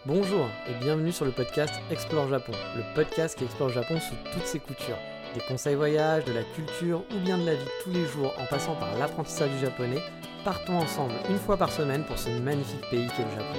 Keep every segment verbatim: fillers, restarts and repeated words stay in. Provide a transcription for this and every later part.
Bonjour et bienvenue sur le podcast Explore Japon, le podcast qui explore le Japon sous toutes ses coutures. Des conseils voyages, de la culture ou bien de la vie de tous les jours en passant par l'apprentissage du japonais, partons ensemble une fois par semaine pour ce magnifique pays qu'est le Japon.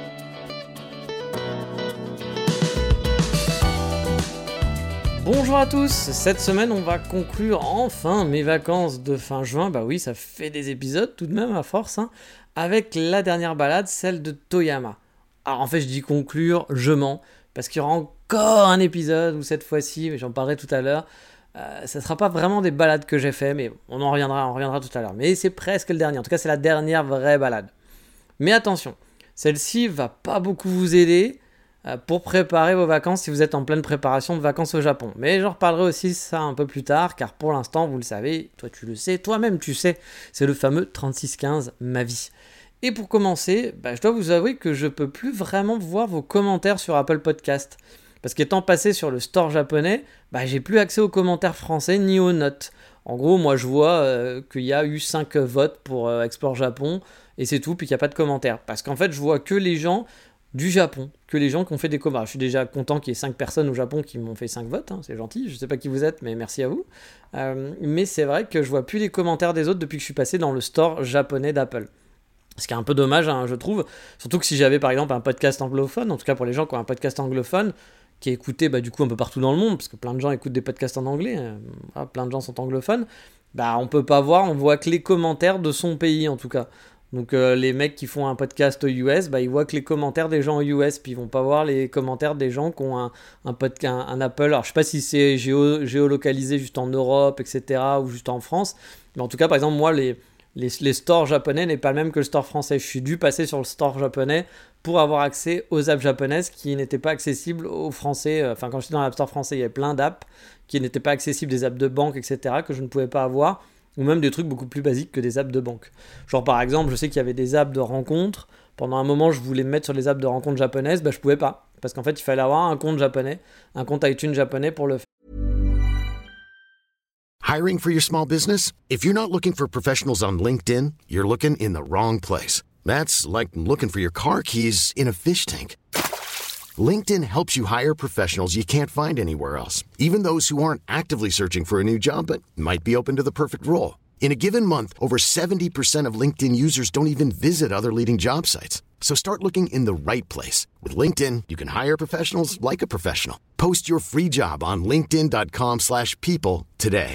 Bonjour à tous, cette semaine on va conclure enfin mes vacances de fin juin, bah oui ça fait des épisodes tout de même à force, hein, avec la dernière balade, celle de Toyama. Alors en fait je dis conclure, je mens, parce qu'il y aura encore un épisode où cette fois-ci, mais j'en parlerai tout à l'heure, euh, ça ne sera pas vraiment des balades que j'ai fait, mais on en reviendra, on reviendra tout à l'heure. Mais c'est presque le dernier, en tout cas c'est la dernière vraie balade. Mais attention, celle-ci va pas beaucoup vous aider euh, pour préparer vos vacances si vous êtes en pleine préparation de vacances au Japon. Mais j'en reparlerai aussi ça un peu plus tard, car pour l'instant, vous le savez, toi tu le sais, toi-même tu sais, c'est le fameux trente-six quinze ma vie. Et pour commencer, bah, je dois vous avouer que je ne peux plus vraiment voir vos commentaires sur Apple Podcast. Parce qu'étant passé sur le store japonais, bah, j'ai plus accès aux commentaires français ni aux notes. En gros, moi je vois euh, qu'il y a eu cinq votes pour euh, Explore Japon, et c'est tout, puis qu'il n'y a pas de commentaires. Parce qu'en fait, je vois que les gens du Japon, que les gens qui ont fait des commentaires. Je suis déjà content qu'il y ait cinq personnes au Japon qui m'ont fait cinq votes, hein, c'est gentil, je ne sais pas qui vous êtes, mais merci à vous. Euh, mais c'est vrai que je vois plus les commentaires des autres depuis que je suis passé dans le store japonais d'Apple. Ce qui est un peu dommage, hein, je trouve. Surtout que si j'avais par exemple un podcast anglophone, en tout cas pour les gens qui ont un podcast anglophone, qui est écouté bah, du coup un peu partout dans le monde, parce que plein de gens écoutent des podcasts en anglais, euh, voilà, plein de gens sont anglophones, bah on peut pas voir, on voit que les commentaires de son pays en tout cas. Donc euh, les mecs qui font un podcast aux U S, bah, ils voient que les commentaires des gens aux U S, puis ils vont pas voir les commentaires des gens qui ont un, un, pod- un, un Apple. Alors je sais pas si c'est géo- géolocalisé juste en Europe, et cetera, ou juste en France, mais en tout cas par exemple moi les... Les, les stores japonais n'est pas le même que le store français. Je suis dû passer sur le store japonais pour avoir accès aux apps japonaises qui n'étaient pas accessibles aux français. Enfin, quand j'étais dans l'app store français, il y avait plein d'apps qui n'étaient pas accessibles, des apps de banque, et cetera, que je ne pouvais pas avoir, ou même des trucs beaucoup plus basiques que des apps de banque. Genre, par exemple, je sais qu'il y avait des apps de rencontres. Pendant un moment, je voulais me mettre sur les apps de rencontres japonaises, bah, je pouvais pas. Parce qu'en fait, il fallait avoir un compte japonais, un compte iTunes japonais pour le faire. Hiring for your small business? If you're not looking for professionals on LinkedIn, you're looking in the wrong place. That's like looking for your car keys in a fish tank. LinkedIn helps you hire professionals you can't find anywhere else, even those who aren't actively searching for a new job but might be open to the perfect role. In a given month, over seventy percent of LinkedIn users don't even visit other leading job sites. So start looking in the right place. With LinkedIn, you can hire professionals like a professional. Post your free job on linkedin dot com slash people today.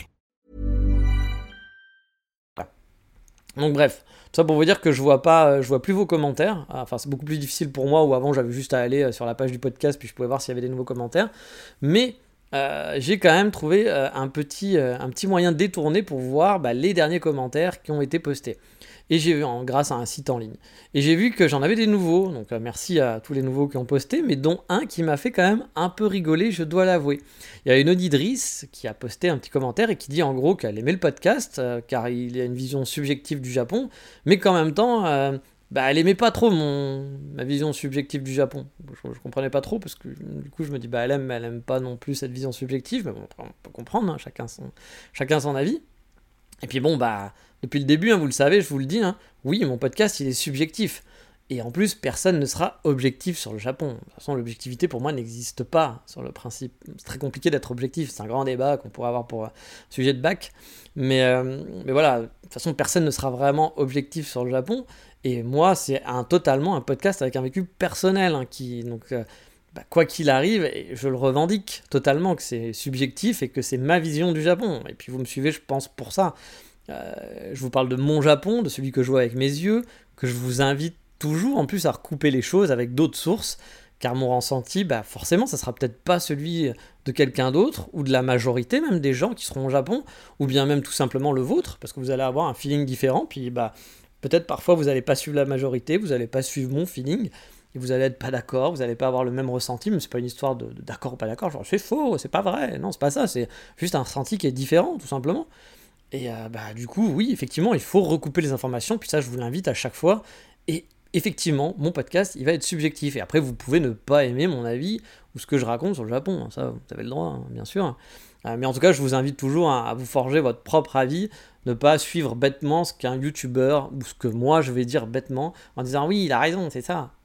Donc bref, tout ça pour vous dire que je vois pas, je vois plus vos commentaires. Enfin, c'est beaucoup plus difficile pour moi, où avant j'avais juste à aller sur la page du podcast puis je pouvais voir s'il y avait des nouveaux commentaires. Mais euh, j'ai quand même trouvé euh, un petit, euh, un petit moyen détourné pour voir bah, les derniers commentaires qui ont été postés. Et j'ai vu, en, grâce à un site en ligne. Et j'ai vu que j'en avais des nouveaux, donc euh, merci à tous les nouveaux qui ont posté, mais dont un qui m'a fait quand même un peu rigoler, je dois l'avouer. Il y a une auditrice qui a posté un petit commentaire et qui dit en gros qu'elle aimait le podcast, euh, car il a une vision subjective du Japon, mais qu'en même temps, euh, bah, elle aimait pas trop mon, ma vision subjective du Japon. Je, je comprenais pas trop, parce que du coup je me dis, bah elle aime, mais elle aime pas non plus cette vision subjective, mais bon, on peut comprendre, hein, chacun, son, chacun son avis. Et puis bon, bah... Depuis le début, hein, vous le savez, je vous le dis, hein, oui, mon podcast, il est subjectif. Et en plus, personne ne sera objectif sur le Japon. De toute façon, l'objectivité, pour moi, n'existe pas sur le principe. C'est très compliqué d'être objectif. C'est un grand débat qu'on pourrait avoir pour un sujet de bac. Mais, euh, mais voilà, de toute façon, personne ne sera vraiment objectif sur le Japon. Et moi, c'est un, totalement un podcast avec un vécu personnel. Hein, qui, donc, euh, bah, quoi qu'il arrive, je le revendique totalement, que c'est subjectif et que c'est ma vision du Japon. Et puis, vous me suivez, je pense, pour ça. Euh, je vous parle de mon Japon, de celui que je vois avec mes yeux, que je vous invite toujours en plus à recouper les choses avec d'autres sources, car mon ressenti, bah forcément, ça sera peut-être pas celui de quelqu'un d'autre, ou de la majorité même des gens qui seront au Japon, ou bien même tout simplement le vôtre, parce que vous allez avoir un feeling différent, puis bah peut-être parfois vous n'allez pas suivre la majorité, vous n'allez pas suivre mon feeling, et vous allez être pas d'accord, vous n'allez pas avoir le même ressenti, mais c'est pas une histoire de, de d'accord ou pas d'accord, genre c'est faux, c'est pas vrai, non c'est pas ça, c'est juste un ressenti qui est différent, tout simplement. Et euh, bah, du coup, oui, effectivement, il faut recouper les informations, puis ça, je vous l'invite à chaque fois. Et effectivement, mon podcast, il va être subjectif. Et après, vous pouvez ne pas aimer mon avis ou ce que je raconte sur le Japon. Ça, vous avez le droit, hein, bien sûr. Euh, mais en tout cas, je vous invite toujours à, à vous forger votre propre avis, ne pas suivre bêtement ce qu'un youtubeur, ou ce que moi, je vais dire bêtement, en disant « oui, il a raison, c'est ça ».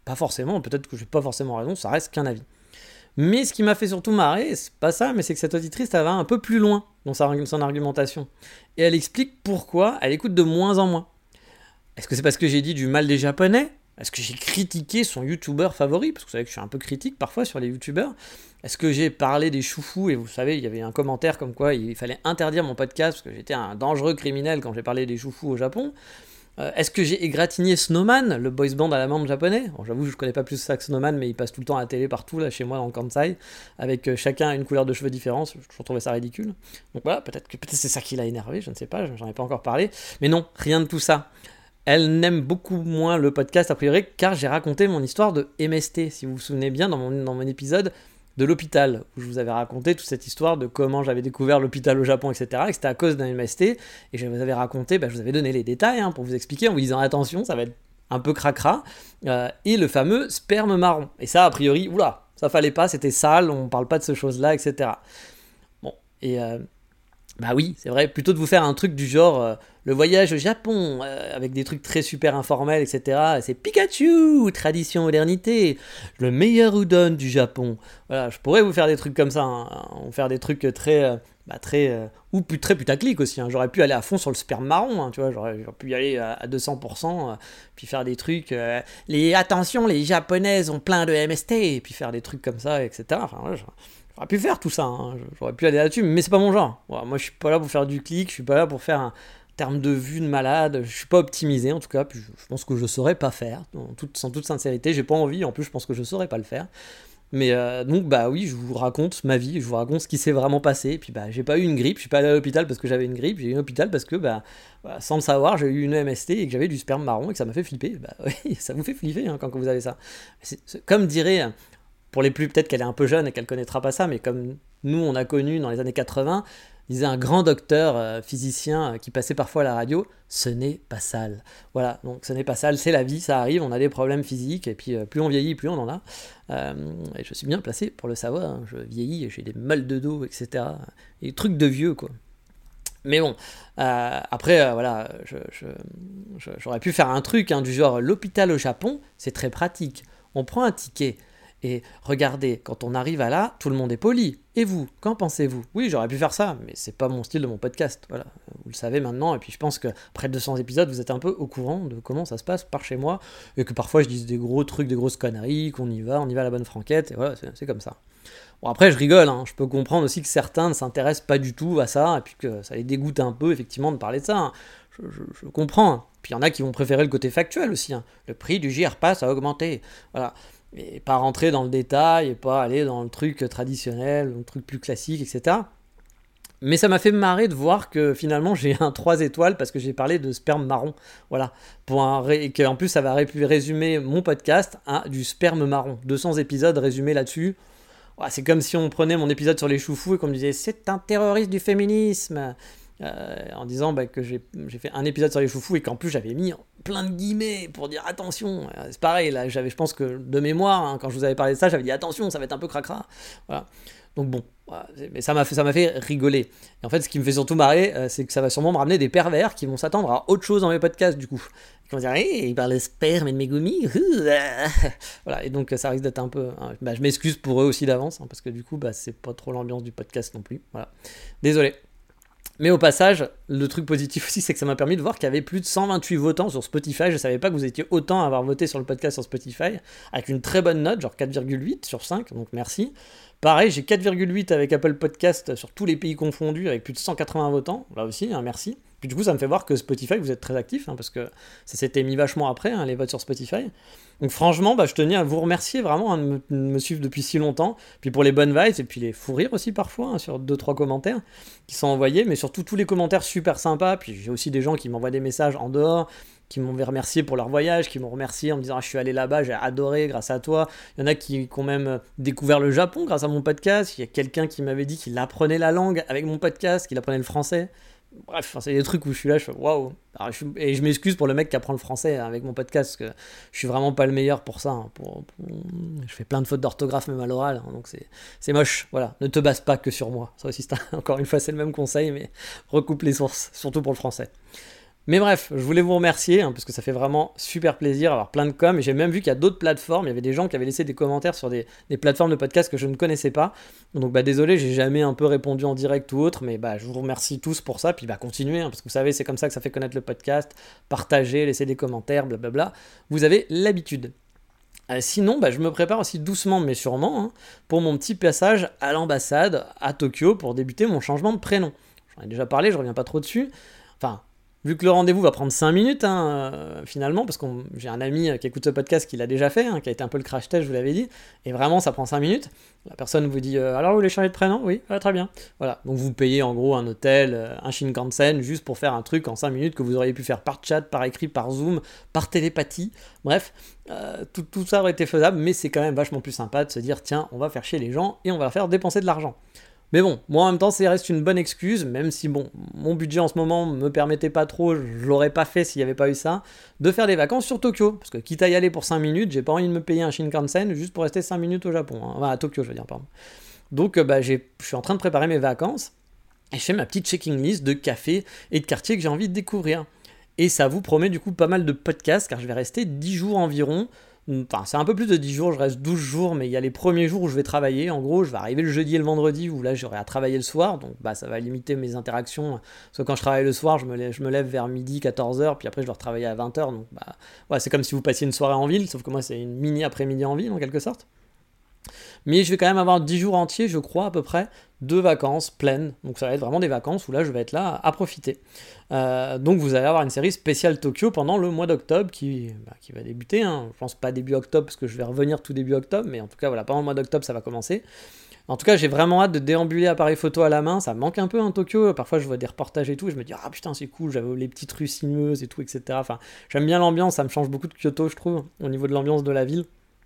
pas forcément, peut-être que j'ai pas forcément raison, ça reste qu'un avis. Mais ce qui m'a fait surtout marrer, c'est pas ça, mais c'est que cette auditrice, elle va un peu plus loin dans sa, son argumentation. Et elle explique pourquoi elle écoute de moins en moins. Est-ce que c'est parce que j'ai dit du mal des Japonais ? Est-ce que j'ai critiqué son youtubeur favori ? Parce que vous savez que je suis un peu critique parfois sur les youtubeurs. Est-ce que j'ai parlé des choufous ? Et vous savez, il y avait un commentaire comme quoi il fallait interdire mon podcast parce que j'étais un dangereux criminel quand j'ai parlé des choufous au Japon. Euh, est-ce que j'ai égratigné Snowman, le boys band à la main japonais ? Bon, j'avoue, je connais pas plus ça que Snowman, mais il passe tout le temps à la télé partout, là, chez moi, dans le Kansai, avec euh, chacun une couleur de cheveux différente. Je trouvais ça ridicule. Donc voilà, peut-être que peut-être c'est ça qui l'a énervé, je ne sais pas, j'en ai pas encore parlé. Mais non, rien de tout ça. Elle n'aime beaucoup moins le podcast, a priori, car j'ai raconté mon histoire de M S T, si vous vous souvenez bien, dans mon, dans mon épisode de l'hôpital, où je vous avais raconté toute cette histoire de comment j'avais découvert l'hôpital au Japon, et cetera, et que c'était à cause d'un M S T, et je vous avais raconté, bah, je vous avais donné les détails, hein, pour vous expliquer, en vous disant, attention, ça va être un peu cracra, euh, et le fameux sperme marron. Et ça, a priori, oula, ça fallait pas, c'était sale, on parle pas de ces choses-là, et cetera. Bon, et... Euh, Bah oui, c'est vrai, plutôt de vous faire un truc du genre euh, le voyage au Japon, euh, avec des trucs très super informels, et cetera. C'est Pikachu, tradition, modernité, le meilleur udon du Japon. Voilà, je pourrais vous faire des trucs comme ça, hein, hein, faire des trucs très, euh, bah, très, euh, ou plus, très putaclic aussi. Hein. J'aurais pu aller à fond sur le sperme marron, hein, tu vois, j'aurais, j'aurais pu y aller à, à deux cents pour cent, euh, puis faire des trucs, euh, les attention, les Japonaises ont plein de M S T, et puis faire des trucs comme ça, et cetera. Enfin, voilà, j'aurais... J'aurais pu faire tout ça, hein. J'aurais pu aller là-dessus, mais c'est pas mon genre. Voilà, moi, je suis pas là pour faire du clic, je suis pas là pour faire un terme de vue de malade, je suis pas optimisé en tout cas, puis je, je pense que je saurais pas faire, en toute, sans toute sincérité, j'ai pas envie, en plus je pense que je saurais pas le faire. Mais euh, donc bah oui, je vous raconte ma vie, je vous raconte ce qui s'est vraiment passé, et puis bah j'ai pas eu une grippe, je suis pas allé à l'hôpital parce que j'avais une grippe, j'ai eu un hôpital parce que bah, bah sans le savoir, j'ai eu une M S T et que j'avais du sperme marron et que ça m'a fait flipper. Bah oui, ça vous fait flipper hein, quand vous avez ça. C'est, c'est, comme dirait... Pour les plus, peut-être qu'elle est un peu jeune et qu'elle connaîtra pas ça, mais comme nous, on a connu dans les années quatre-vingts, il disait un grand docteur euh, physicien euh, qui passait parfois à la radio, ce n'est pas sale. Voilà, donc ce n'est pas sale, c'est la vie, ça arrive, on a des problèmes physiques, et puis euh, plus on vieillit, plus on en a. Euh, et je suis bien placé pour le savoir, hein, je vieillis, et j'ai des mal de dos, et cetera. Des trucs de vieux, quoi. Mais bon, euh, après, euh, voilà, je, je, je, j'aurais pu faire un truc hein, du genre, l'hôpital au Japon, c'est très pratique. On prend un ticket. Et regardez, quand on arrive à là, tout le monde est poli. Et vous, qu'en pensez-vous ? Oui, j'aurais pu faire ça, mais c'est pas mon style de mon podcast. Voilà, vous le savez maintenant. Et puis je pense qu'après deux cents épisodes, vous êtes un peu au courant de comment ça se passe par chez moi. Et que parfois je dis des gros trucs, des grosses conneries, qu'on y va, on y va à la bonne franquette. Et voilà, c'est, c'est comme ça. Bon, après, je rigole. Hein. Je peux comprendre aussi que certains ne s'intéressent pas du tout à ça. Et puis que ça les dégoûte un peu, effectivement, de parler de ça. Hein. Je, je, je comprends. Hein. Puis il y en a qui vont préférer le côté factuel aussi. Hein. Le prix du J R Pass a augmenté. Voilà. Et pas rentrer dans le détail, et pas aller dans le truc traditionnel, le truc plus classique, et cetera. Mais ça m'a fait marrer de voir que finalement j'ai un trois étoiles parce que j'ai parlé de sperme marron. Voilà. Pour un ré... Et qu'en plus ça va résumer mon podcast à du sperme marron. deux cents épisodes résumés là-dessus. Ouais, c'est comme si on prenait mon épisode sur les choufous et qu'on me disait c'est un terroriste du féminisme. Euh, en disant bah, que j'ai, j'ai fait un épisode sur les choufous et qu'en plus j'avais mis plein de guillemets pour dire attention. Euh, c'est pareil, là, j'avais, je pense que de mémoire, hein, quand je vous avais parlé de ça, j'avais dit attention, ça va être un peu cracra. Voilà. Donc bon, voilà, mais ça m'a, fait, ça m'a fait rigoler. Et en fait, ce qui me fait surtout marrer, euh, c'est que ça va sûrement me ramener des pervers qui vont s'attendre à autre chose dans mes podcasts du coup. Ils vont dire hey, il parle de sperme et de megumi. Voilà, et donc ça risque d'être un peu. Hein, bah, je m'excuse pour eux aussi d'avance, hein, parce que du coup, bah, c'est pas trop l'ambiance du podcast non plus. Voilà. Désolé. Mais au passage, le truc positif aussi, c'est que ça m'a permis de voir qu'il y avait plus de cent vingt-huit votants sur Spotify. Je ne savais pas que vous étiez autant à avoir voté sur le podcast sur Spotify, avec une très bonne note, genre quatre virgule huit sur cinq, donc merci. Pareil, j'ai quatre virgule huit avec Apple Podcast sur tous les pays confondus, avec plus de cent quatre-vingts votants, là aussi, hein, merci. Puis du coup, ça me fait voir que Spotify, vous êtes très actifs, hein, parce que ça s'était mis vachement après, hein, les votes sur Spotify. Donc franchement, bah, je tenais à vous remercier vraiment hein, de, me, de me suivre depuis si longtemps. Puis pour les bonnes vibes, et puis les fous rires aussi parfois, hein, sur deux trois commentaires qui sont envoyés, mais surtout tous les commentaires super sympas. Puis j'ai aussi des gens qui m'envoient des messages en dehors, qui m'ont remercié pour leur voyage, qui m'ont remercié en me disant ah, je suis allé là-bas, j'ai adoré grâce à toi. Il y en a qui, qui ont même découvert le Japon grâce à mon podcast. Il y a quelqu'un qui m'avait dit qu'il apprenait la langue avec mon podcast, qu'il apprenait le français. Bref, c'est des trucs où je suis là, je fais waouh. Et je m'excuse pour le mec qui apprend le français avec mon podcast, parce que je suis vraiment pas le meilleur pour ça. Hein, pour, pour... Je fais plein de fautes d'orthographe, même à l'oral, hein, donc c'est, c'est moche. Voilà, ne te base pas que sur moi. Ça aussi, c'est un... encore une fois, c'est le même conseil, mais recoupe les sources, surtout pour le français. Mais bref, je voulais vous remercier, hein, parce que ça fait vraiment super plaisir d'avoir plein de com, et j'ai même vu qu'il y a d'autres plateformes, il y avait des gens qui avaient laissé des commentaires sur des, des plateformes de podcast que je ne connaissais pas, donc bah désolé, j'ai jamais un peu répondu en direct ou autre, mais bah je vous remercie tous pour ça, puis bah continuez, hein, parce que vous savez, c'est comme ça que ça fait connaître le podcast, partagez, laissez des commentaires, blablabla, vous avez l'habitude. Euh, sinon, bah, je me prépare aussi doucement mais sûrement hein, pour mon petit passage à l'ambassade à Tokyo pour débuter mon changement de prénom. J'en ai déjà parlé, je reviens pas trop dessus. Enfin, vu que le rendez-vous va prendre cinq minutes, hein, euh, finalement, parce que j'ai un ami qui écoute ce podcast qui l'a déjà fait, hein, qui a été un peu le crash test, je vous l'avais dit, et vraiment ça prend cinq minutes. La personne vous dit euh, alors vous voulez changer de prénom ? Oui, ah, très bien. Voilà, donc vous payez en gros un hôtel, euh, un Shinkansen, juste pour faire un truc en cinq minutes que vous auriez pu faire par chat, par écrit, par Zoom, par télépathie. Bref, euh, tout, tout ça aurait été faisable, mais c'est quand même vachement plus sympa de se dire tiens, on va faire chier les gens et on va leur faire dépenser de l'argent. Mais bon, moi en même temps, ça reste une bonne excuse, même si bon, mon budget en ce moment me permettait pas trop, je l'aurais pas fait s'il n'y avait pas eu ça, de faire des vacances sur Tokyo. Parce que quitte à y aller pour cinq minutes, j'ai pas envie de me payer un Shinkansen juste pour rester cinq minutes au Japon. Hein. Enfin, à Tokyo, je veux dire, pardon. Donc, bah, je suis en train de préparer mes vacances et je fais ma petite checking list de cafés et de quartiers que j'ai envie de découvrir. Et ça vous promet du coup pas mal de podcasts, car je vais rester dix jours environ. Enfin, c'est un peu plus de dix jours, je reste douze jours, mais il y a les premiers jours où je vais travailler. En gros, je vais arriver le jeudi et le vendredi, où là, j'aurai à travailler le soir. Donc, bah, ça va limiter mes interactions. Parce que quand je travaille le soir, je me lève, je me lève vers midi, quatorze heures, puis après, je dois retravailler à vingt heures. Donc, bah, ouais, c'est comme si vous passiez une soirée en ville, sauf que moi, c'est une mini après-midi en ville, en quelque sorte. Mais je vais quand même avoir dix jours entiers, je crois, à peu près, de vacances pleines. Donc ça va être vraiment des vacances où là, je vais être là à profiter. Euh, donc vous allez avoir une série spéciale Tokyo pendant le mois d'octobre qui, bah, qui va débuter. Hein. Je pense pas début octobre, parce que je vais revenir tout début octobre, mais en tout cas, voilà, pendant le mois d'octobre, ça va commencer. En tout cas, j'ai vraiment hâte de déambuler appareil photo à la main. Ça me manque un peu, hein, Tokyo. Parfois, je vois des reportages et tout, et je me dis, ah putain, c'est cool, j'avais les petites rues sinueuses et tout, et cetera. Enfin, j'aime bien l'ambiance, ça me change beaucoup de Kyoto, je trouve, au niveau de l'ambiance de la ville.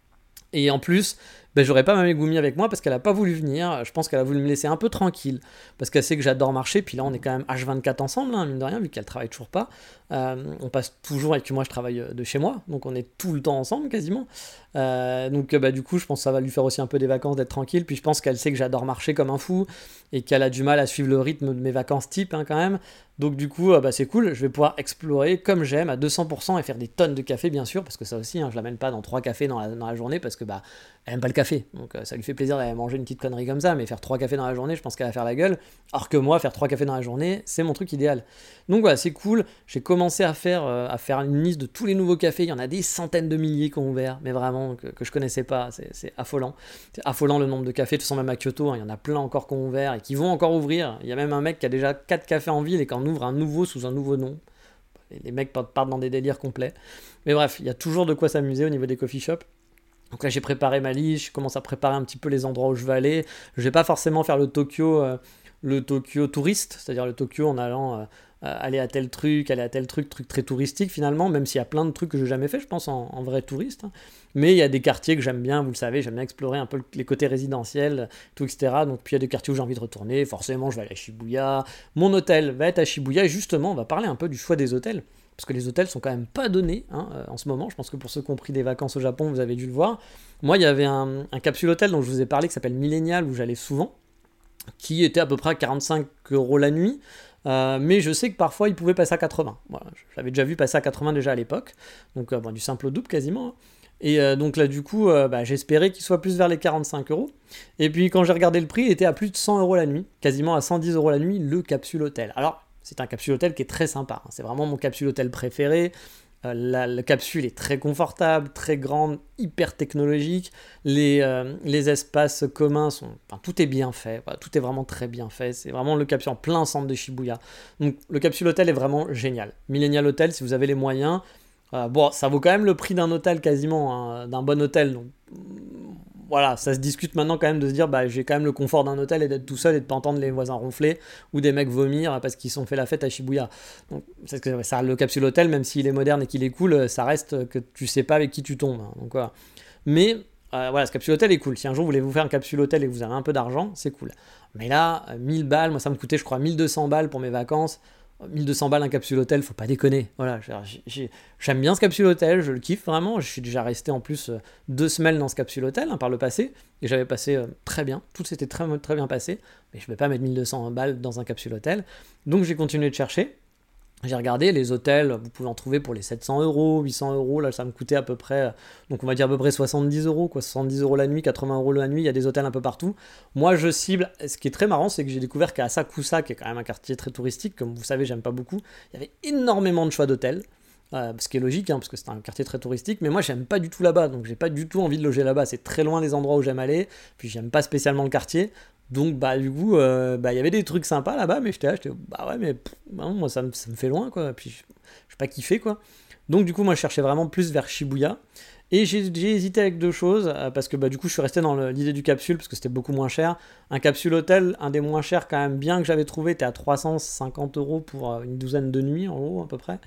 Et en plus, ben, j'aurais pas ma Megumi avec moi parce qu'elle a pas voulu venir. Je pense qu'elle a voulu me laisser un peu tranquille parce qu'elle sait que j'adore marcher. Puis là, on est quand même H vingt-quatre ensemble, hein, mine de rien, vu qu'elle travaille toujours pas. Euh, on passe toujours, et que moi, je travaille de chez moi. Donc, on est tout le temps ensemble quasiment. Euh, donc, bah, du coup, je pense que ça va lui faire aussi un peu des vacances d'être tranquille. Puis, je pense qu'elle sait que j'adore marcher comme un fou et qu'elle a du mal à suivre le rythme de mes vacances type, hein, quand même. Donc, du coup, bah, c'est cool. Je vais pouvoir explorer comme j'aime à deux cents pour cent et faire des tonnes de café, bien sûr. Parce que ça aussi, hein, je l'amène pas dans trois cafés dans la, dans la journée parce que, bah, elle aime pas le café, donc euh, ça lui fait plaisir d'aller manger une petite connerie comme ça, mais faire trois cafés dans la journée, je pense qu'elle va faire la gueule, alors que moi, faire trois cafés dans la journée, c'est mon truc idéal. Donc voilà, c'est cool, j'ai commencé à faire, euh, à faire une liste de tous les nouveaux cafés, il y en a des centaines de milliers qui ont ouvert, mais vraiment, que, que je connaissais pas, c'est, c'est affolant. C'est affolant le nombre de cafés, de toute façon même à Kyoto, hein, il y en a plein encore qui ont ouvert, et qui vont encore ouvrir, il y a même un mec qui a déjà quatre cafés en ville, et qui en ouvre un nouveau sous un nouveau nom. Les mecs partent dans des délires complets. Mais bref, il y a toujours de quoi s'amuser au niveau des coffee shops. Donc là, j'ai préparé ma liste, je commence à préparer un petit peu les endroits où je vais aller. Je vais pas forcément faire le Tokyo, euh, le Tokyo touriste, c'est-à-dire le Tokyo en allant euh, aller à tel truc, aller à tel truc, truc très touristique finalement, même s'il y a plein de trucs que j'ai jamais fait, je pense, en, en vrai touriste. Hein. Mais il y a des quartiers que j'aime bien, vous le savez, j'aime bien explorer un peu les côtés résidentiels, tout, et cetera. Donc puis il y a des quartiers où j'ai envie de retourner, forcément je vais aller à Shibuya. Mon hôtel va être à Shibuya, et justement, on va parler un peu du choix des hôtels. Parce que les hôtels sont quand même pas donnés hein, euh, en ce moment. Je pense que pour ceux qui ont pris des vacances au Japon, vous avez dû le voir. Moi, il y avait un, un capsule hôtel dont je vous ai parlé qui s'appelle Millennial, où j'allais souvent, qui était à peu près à quarante-cinq euros la nuit. Euh, mais je sais que parfois, il pouvait passer à quatre-vingts. Voilà, je l'avais déjà vu passer à quatre-vingts déjà à l'époque. Donc, euh, bon, du simple au double quasiment. Hein. Et euh, donc là, du coup, euh, bah, j'espérais qu'il soit plus vers les quarante-cinq euros. Et puis, quand j'ai regardé le prix, il était à plus de cent euros la nuit. Quasiment à cent dix euros la nuit, le capsule hôtel. Alors, c'est un capsule hôtel qui est très sympa. C'est vraiment mon capsule hôtel préféré. Euh, la, la capsule est très confortable, très grande, hyper technologique. Les, euh, les espaces communs sont... Enfin, tout est bien fait. Voilà, tout est vraiment très bien fait. C'est vraiment le capsule en plein centre de Shibuya. Donc, le capsule hôtel est vraiment génial. Millennial Hotel, si vous avez les moyens... Euh, bon, ça vaut quand même le prix d'un hôtel quasiment, hein, d'un bon hôtel. Donc, voilà, ça se discute maintenant quand même de se dire bah j'ai quand même le confort d'un hôtel et d'être tout seul et de pas entendre les voisins ronfler ou des mecs vomir parce qu'ils sont fait la fête à Shibuya. Donc c'est que ça, le capsule hôtel, même s'il est moderne et qu'il est cool, ça reste que tu sais pas avec qui tu tombes. Hein, donc voilà. Mais euh, voilà, ce capsule hôtel est cool. Si un jour vous voulez vous faire un capsule hôtel et que vous avez un peu d'argent, c'est cool. Mais là, mille balles, moi ça me coûtait je crois mille deux cents balles pour mes vacances. mille deux cents balles un capsule hôtel, faut pas déconner. Voilà, j'ai, j'ai, j'aime bien ce capsule hôtel, je le kiffe vraiment. Je suis déjà resté en plus euh, deux semaines dans ce capsule hôtel hein, par le passé, et j'avais passé euh, très bien, tout s'était très, très bien passé, mais je vais pas mettre mille deux cents balles dans un capsule hôtel. Donc j'ai continué de chercher, J'ai regardé les hôtels, vous pouvez en trouver pour les sept cents euros, huit cents euros, là ça me coûtait à peu près, donc on va dire à peu près soixante-dix euros, quoi, soixante-dix euros la nuit, quatre-vingts euros la nuit, il y a des hôtels un peu partout. Moi je cible, ce qui est très marrant, c'est que j'ai découvert qu'à Asakusa, qui est quand même un quartier très touristique, comme vous savez j'aime pas beaucoup, il y avait énormément de choix d'hôtels, euh, ce qui est logique, hein, parce que c'est un quartier très touristique, mais moi j'aime pas du tout là-bas, donc j'ai pas du tout envie de loger là-bas, c'est très loin des endroits où j'aime aller, puis j'aime pas spécialement le quartier. Donc bah du coup, euh, bah il y avait des trucs sympas là-bas, mais j'étais là, j'étais bah ouais mais pff, bah, non, moi ça me, ça me fait loin quoi, puis je je pas kiffé quoi. Donc du coup moi je cherchais vraiment plus vers Shibuya, et j'ai, j'ai hésité avec deux choses, euh, parce que bah du coup je suis resté dans le- l'idée du capsule, parce que c'était beaucoup moins cher. Un capsule hôtel, un des moins chers quand même bien que j'avais trouvé, était à trois cent cinquante euros pour euh, une douzaine de nuits en gros à peu près.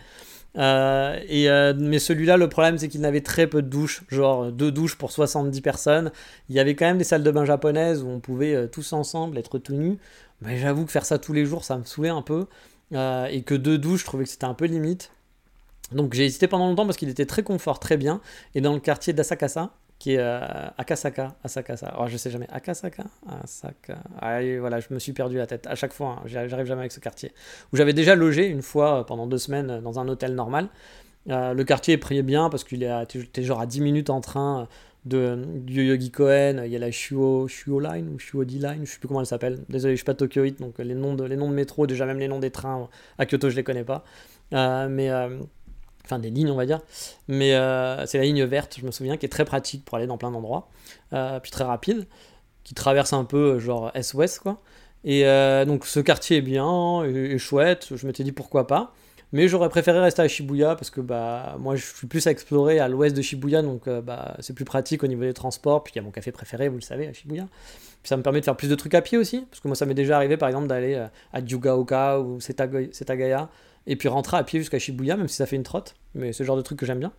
Euh, et, euh, mais celui-là, le problème, c'est qu'il n'avait très peu de douches, genre deux douches pour soixante-dix personnes. Il y avait quand même des salles de bain japonaises où on pouvait euh, tous ensemble être tout nus. Mais j'avoue que faire ça tous les jours, ça me saoulait un peu. Euh, et que deux douches, je trouvais que c'était un peu limite. Donc j'ai hésité pendant longtemps parce qu'il était très confort, très bien. Et dans le quartier d'Asakasa, qui est euh, Akasaka, Asakasa, oh, je sais jamais, Akasaka, Asaka, ah, et voilà, je me suis perdu la tête à chaque fois, hein, j'arrive jamais avec ce quartier. Où j'avais déjà logé une fois euh, pendant deux semaines euh, dans un hôtel normal. Euh, le quartier est pris bien parce qu'il est à, t'es, t'es genre à dix minutes en train euh, de, du Yogi Koen, il y a la Shuo, Shuo Line ou Shuodi Line, je sais plus comment elle s'appelle. Désolé, je suis pas tokyoïte, donc euh, les noms de, les noms de métro, déjà même les noms des trains à Kyoto, je les connais pas. Euh, mais euh, enfin des lignes on va dire, mais euh, c'est la ligne verte, je me souviens, qui est très pratique pour aller dans plein d'endroits, euh, puis très rapide, qui traverse un peu euh, genre est-ouest quoi. Et euh, donc ce quartier est bien, et, et chouette, je m'étais dit pourquoi pas, mais j'aurais préféré rester à Shibuya parce que bah moi je suis plus à explorer à l'ouest de Shibuya, donc euh, bah c'est plus pratique au niveau des transports, puis il y a mon café préféré, vous le savez, à Shibuya. Puis ça me permet de faire plus de trucs à pied aussi, parce que moi ça m'est déjà arrivé par exemple d'aller euh, à Yugaoka ou Setaga- Setagaya, et puis rentrer à pied jusqu'à Shibuya, même si ça fait une trotte. Mais c'est le genre de truc que j'aime bien.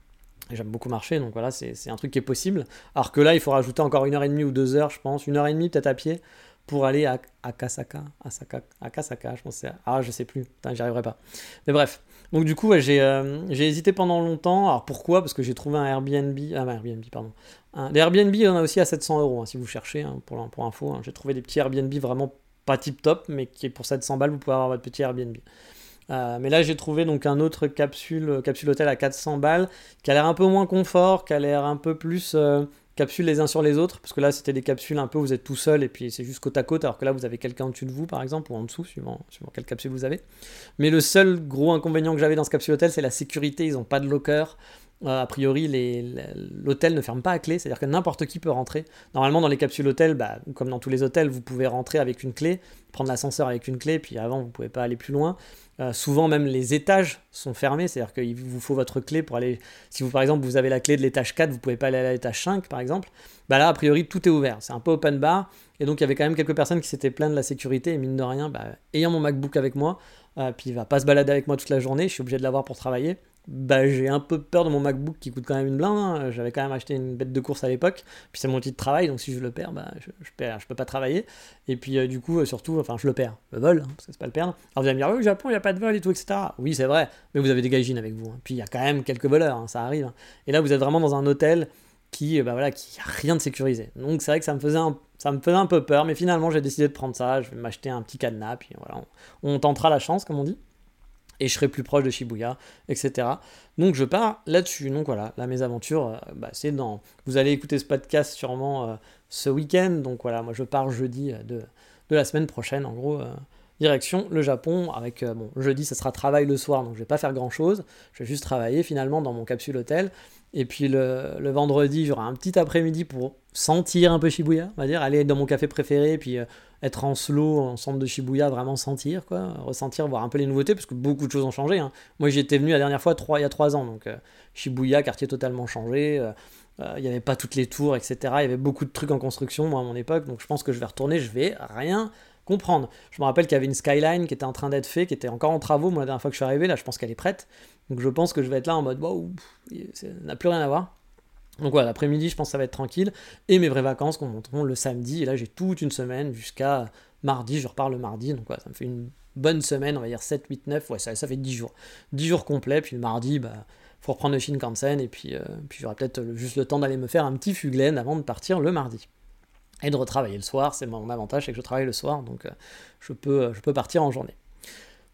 Et j'aime beaucoup marcher, donc voilà, c'est, c'est un truc qui est possible. Alors que là, il faut rajouter encore une heure et demie ou deux heures, je pense, une heure et demie peut-être à pied, pour aller à Akasaka, Asaka, Akasaka, je pense que c'est... Ah, je sais plus, putain, j'y arriverai pas. Mais bref, donc du coup, ouais, j'ai, euh, j'ai hésité pendant longtemps. Alors pourquoi? Parce que j'ai trouvé un Airbnb, ah, un Airbnb, pardon. Un... Les Airbnb, il y en a aussi à sept cents euros, hein, si vous cherchez, hein, pour, pour info. Hein. J'ai trouvé des petits Airbnb vraiment pas tip top, mais qui est pour sept cents balles, vous pouvez avoir votre petit Airbnb. Euh, mais là, j'ai trouvé donc un autre capsule, capsule hôtel à quatre cents balles, qui a l'air un peu moins confort, qui a l'air un peu plus euh, capsules les uns sur les autres, parce que là, c'était des capsules un peu où vous êtes tout seul et puis c'est juste côte à côte, alors que là, vous avez quelqu'un au-dessus de vous, par exemple, ou en dessous, suivant, suivant quelle capsule vous avez. Mais le seul gros inconvénient que j'avais dans ce capsule hôtel, c'est la sécurité. Ils n'ont pas de locker. Euh, a priori, les, l'hôtel ne ferme pas à clé, c'est-à-dire que n'importe qui peut rentrer. Normalement, dans les capsules hôtels, bah, comme dans tous les hôtels, vous pouvez rentrer avec une clé, prendre l'ascenseur avec une clé, puis avant, vous ne pouvez pas aller plus loin. Euh, souvent, même les étages sont fermés, c'est-à-dire qu'il vous faut votre clé pour aller. Si vous, par exemple, vous avez la clé de l'étage quatre, vous ne pouvez pas aller à l'étage cinq, par exemple. Bah là, a priori, tout est ouvert. C'est un peu open bar. Et donc, il y avait quand même quelques personnes qui s'étaient plaintes de la sécurité. Et mine de rien, bah, ayant mon MacBook avec moi, euh, puis il va pas se balader avec moi toute la journée, je suis obligé de l'avoir pour travailler. Bah, j'ai un peu peur de mon MacBook qui coûte quand même une blinde, hein. J'avais quand même acheté une bête de course à l'époque, puis c'est mon outil de travail, donc si je le perds, bah, je, je, perds, je peux pas travailler. Et puis euh, du coup, euh, surtout, enfin je le perds, le vol, hein, parce que c'est pas le perdre. Alors vous allez me dire, oui, au Japon, il n'y a pas de vol et tout, et cetera. Oui, c'est vrai, mais vous avez des gaijins avec vous, hein. Puis il y a quand même quelques voleurs, hein, ça arrive. Hein. Et là, vous êtes vraiment dans un hôtel qui, bah voilà, qui a rien de sécurisé. Donc c'est vrai que ça me faisait un, ça me faisait un peu peur, mais finalement j'ai décidé de prendre ça. Je vais m'acheter un petit cadenas, puis voilà, on, on tentera la chance, comme on dit. Et je serai plus proche de Shibuya, et cetera. Donc je pars là-dessus. Donc voilà, la mésaventure, euh, bah, c'est dans... Vous allez écouter ce podcast sûrement euh, ce week-end. Donc voilà, moi je pars jeudi euh, de, de la semaine prochaine, en gros, euh, direction le Japon. Avec, euh, bon, jeudi, ça sera travail le soir, donc je vais pas faire grand-chose. Je vais juste travailler finalement dans mon capsule hôtel. Et puis le, le vendredi, j'aurai un petit après-midi pour sentir un peu Shibuya, on va dire, aller dans mon café préféré, puis euh, être en slow, en centre de Shibuya, vraiment sentir, quoi, ressentir, voir un peu les nouveautés, parce que beaucoup de choses ont changé. Hein. Moi, j'y étais venu la dernière fois trois, il y a trois ans, donc euh, Shibuya, quartier totalement changé, euh, euh, il n'y avait pas toutes les tours, et cetera. Il y avait beaucoup de trucs en construction, moi, à mon époque, donc je pense que je vais retourner, je vais rien comprendre. Je me rappelle qu'il y avait une skyline qui était en train d'être faite, qui était encore en travaux, moi, la dernière fois que je suis arrivé, là, je pense qu'elle est prête. Donc je pense que je vais être là en mode, waouh, ça n'a plus rien à voir. Donc voilà, l'après-midi, je pense que ça va être tranquille. Et mes vraies vacances commenceront le samedi. Et là, j'ai toute une semaine jusqu'à mardi. Je repars le mardi. Donc voilà, ça me fait une bonne semaine, on va dire sept, huit, neuf. Ouais, ça, ça fait dix jours. dix jours complets. Puis le mardi, bah, faut reprendre le Shinkansen. Et puis, euh, puis j'aurai peut-être juste le temps d'aller me faire un petit fuglen avant de partir le mardi. Et de retravailler le soir. C'est mon avantage, c'est que je travaille le soir. Donc euh, je, peux, je peux partir en journée.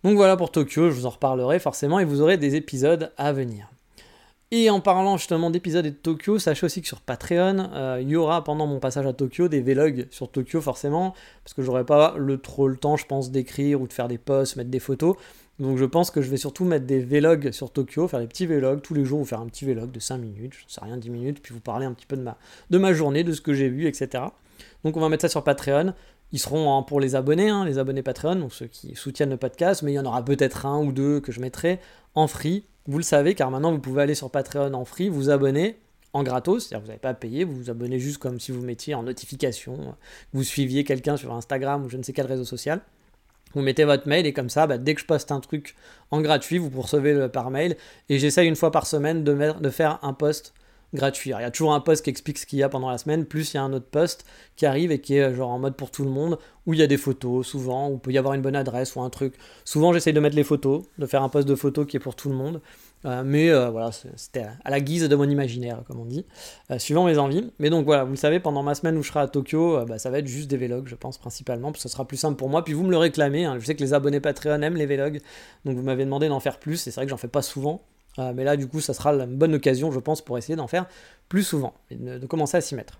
Donc voilà pour Tokyo, je vous en reparlerai forcément et vous aurez des épisodes à venir. Et en parlant justement d'épisodes et de Tokyo, sachez aussi que sur Patreon, euh, il y aura pendant mon passage à Tokyo des vlogs sur Tokyo forcément, parce que j'aurai pas le, trop le temps je pense d'écrire ou de faire des posts, mettre des photos. Donc je pense que je vais surtout mettre des vlogs sur Tokyo, faire des petits vlogs tous les jours, ou faire un petit vlog de cinq minutes, je sais rien, dix minutes, puis vous parler un petit peu de ma, de ma journée, de ce que j'ai vu, et cetera. Donc on va mettre ça sur Patreon. Ils seront hein, pour les abonnés, hein, les abonnés Patreon, donc ceux qui soutiennent le podcast, mais il y en aura peut-être un ou deux que je mettrai en free. Vous le savez, car maintenant vous pouvez aller sur Patreon en free, vous abonner en gratos, c'est-à-dire que vous n'avez pas à payer, vous vous abonnez juste comme si vous mettiez en notification, que vous suiviez quelqu'un sur Instagram ou je ne sais quel réseau social. Vous mettez votre mail et comme ça, bah, dès que je poste un truc en gratuit, vous recevez le par mail. Et j'essaye une fois par semaine de, mettre, de faire un post gratuit. Alors, il y a toujours un post qui explique ce qu'il y a pendant la semaine, plus il y a un autre post qui arrive et qui est genre en mode pour tout le monde, où il y a des photos souvent, où il peut y avoir une bonne adresse ou un truc. Souvent, j'essaye de mettre les photos, de faire un post de photos qui est pour tout le monde. Euh, mais euh, voilà, c'était à la guise de mon imaginaire, comme on dit, euh, suivant mes envies. Mais donc voilà, vous le savez, pendant ma semaine où je serai à Tokyo, euh, bah, ça va être juste des vlogs, je pense, principalement, parce que ce sera plus simple pour moi. Puis vous me le réclamez, hein. Je sais que les abonnés Patreon aiment les vlogs, donc vous m'avez demandé d'en faire plus, et c'est vrai que j'en fais pas souvent. Euh, mais là, du coup, ça sera une bonne occasion, je pense, pour essayer d'en faire plus souvent, et de, de commencer à s'y mettre.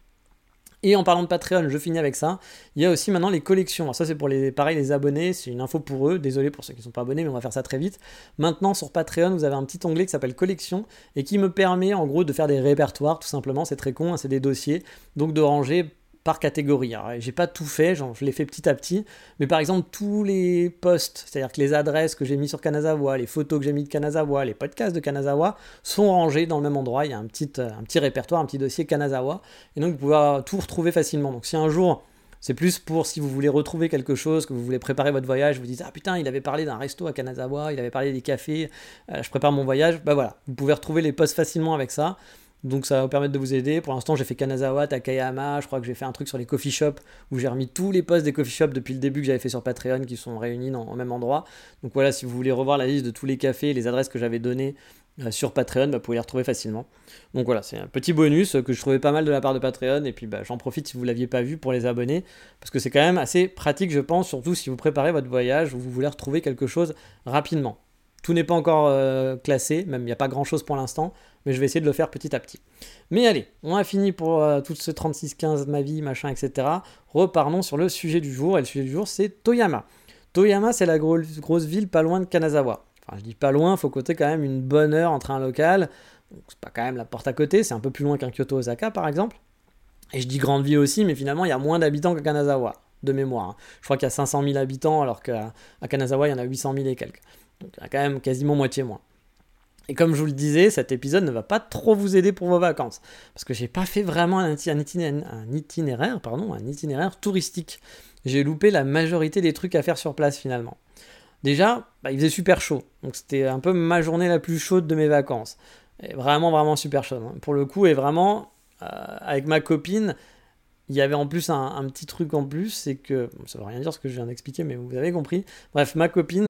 Et en parlant de Patreon, je finis avec ça. Il y a aussi maintenant les collections. Alors ça, c'est pour les, pareil, les abonnés. C'est une info pour eux. Désolé pour ceux qui ne sont pas abonnés, mais on va faire ça très vite. Maintenant, sur Patreon, vous avez un petit onglet qui s'appelle Collection et qui me permet, en gros, de faire des répertoires, tout simplement. C'est très con, hein, c'est des dossiers. Donc, de ranger par catégorie. Alors, j'ai pas tout fait, genre, je l'ai fait petit à petit, mais par exemple, tous les posts, c'est-à-dire que les adresses que j'ai mis sur Kanazawa, les photos que j'ai mis de Kanazawa, les podcasts de Kanazawa, sont rangés dans le même endroit. Il y a un petit, un petit répertoire, un petit dossier Kanazawa, et donc vous pouvez tout retrouver facilement. Donc si un jour, c'est plus pour si vous voulez retrouver quelque chose, que vous voulez préparer votre voyage, vous dites « Ah putain, il avait parlé d'un resto à Kanazawa, il avait parlé des cafés, euh, je prépare mon voyage », bah voilà, vous pouvez retrouver les posts facilement avec ça. Donc ça va vous permettre de vous aider. Pour l'instant, j'ai fait Kanazawa, Takayama, je crois que j'ai fait un truc sur les coffee shops où j'ai remis tous les posts des coffee shops depuis le début que j'avais fait sur Patreon qui sont réunis dans, au même endroit. Donc voilà, si vous voulez revoir la liste de tous les cafés et les adresses que j'avais données euh, sur Patreon, bah, vous pouvez les retrouver facilement. Donc voilà, c'est un petit bonus que je trouvais pas mal de la part de Patreon et puis bah, j'en profite si vous ne l'aviez pas vu pour les abonnés parce que c'est quand même assez pratique, je pense, surtout si vous préparez votre voyage ou vous voulez retrouver quelque chose rapidement. Tout n'est pas encore euh, classé, même il n'y a pas grand chose pour l'instant, mais je vais essayer de le faire petit à petit. Mais allez, on a fini pour euh, tout ce trente-six quinze de ma vie, machin, et cetera. Reparlons sur le sujet du jour, et le sujet du jour c'est Toyama. Toyama, c'est la gros, grosse ville pas loin de Kanazawa. Enfin, je dis pas loin, il faut compter quand même une bonne heure en train local. Donc, c'est pas quand même la porte à côté, c'est un peu plus loin qu'un Kyoto-Osaka par exemple. Et je dis grande ville aussi, mais finalement il y a moins d'habitants qu'à Kanazawa, de mémoire. Hein. Je crois qu'il y a cinq cent mille habitants, alors qu'à à Kanazawa il y en a huit cent mille et quelques. Donc il y a quand même quasiment moitié moins. Et comme je vous le disais, cet épisode ne va pas trop vous aider pour vos vacances, parce que j'ai pas fait vraiment un itinéraire, un itinéraire, pardon, un itinéraire touristique. J'ai loupé la majorité des trucs à faire sur place finalement. Déjà, bah, il faisait super chaud, donc c'était un peu ma journée la plus chaude de mes vacances. Et vraiment, vraiment super chaude. Hein. Pour le coup, et vraiment, euh, avec ma copine, il y avait en plus un, un petit truc en plus, c'est que, bon, ça ne veut rien dire ce que je viens d'expliquer, mais vous avez compris. Bref, ma copine.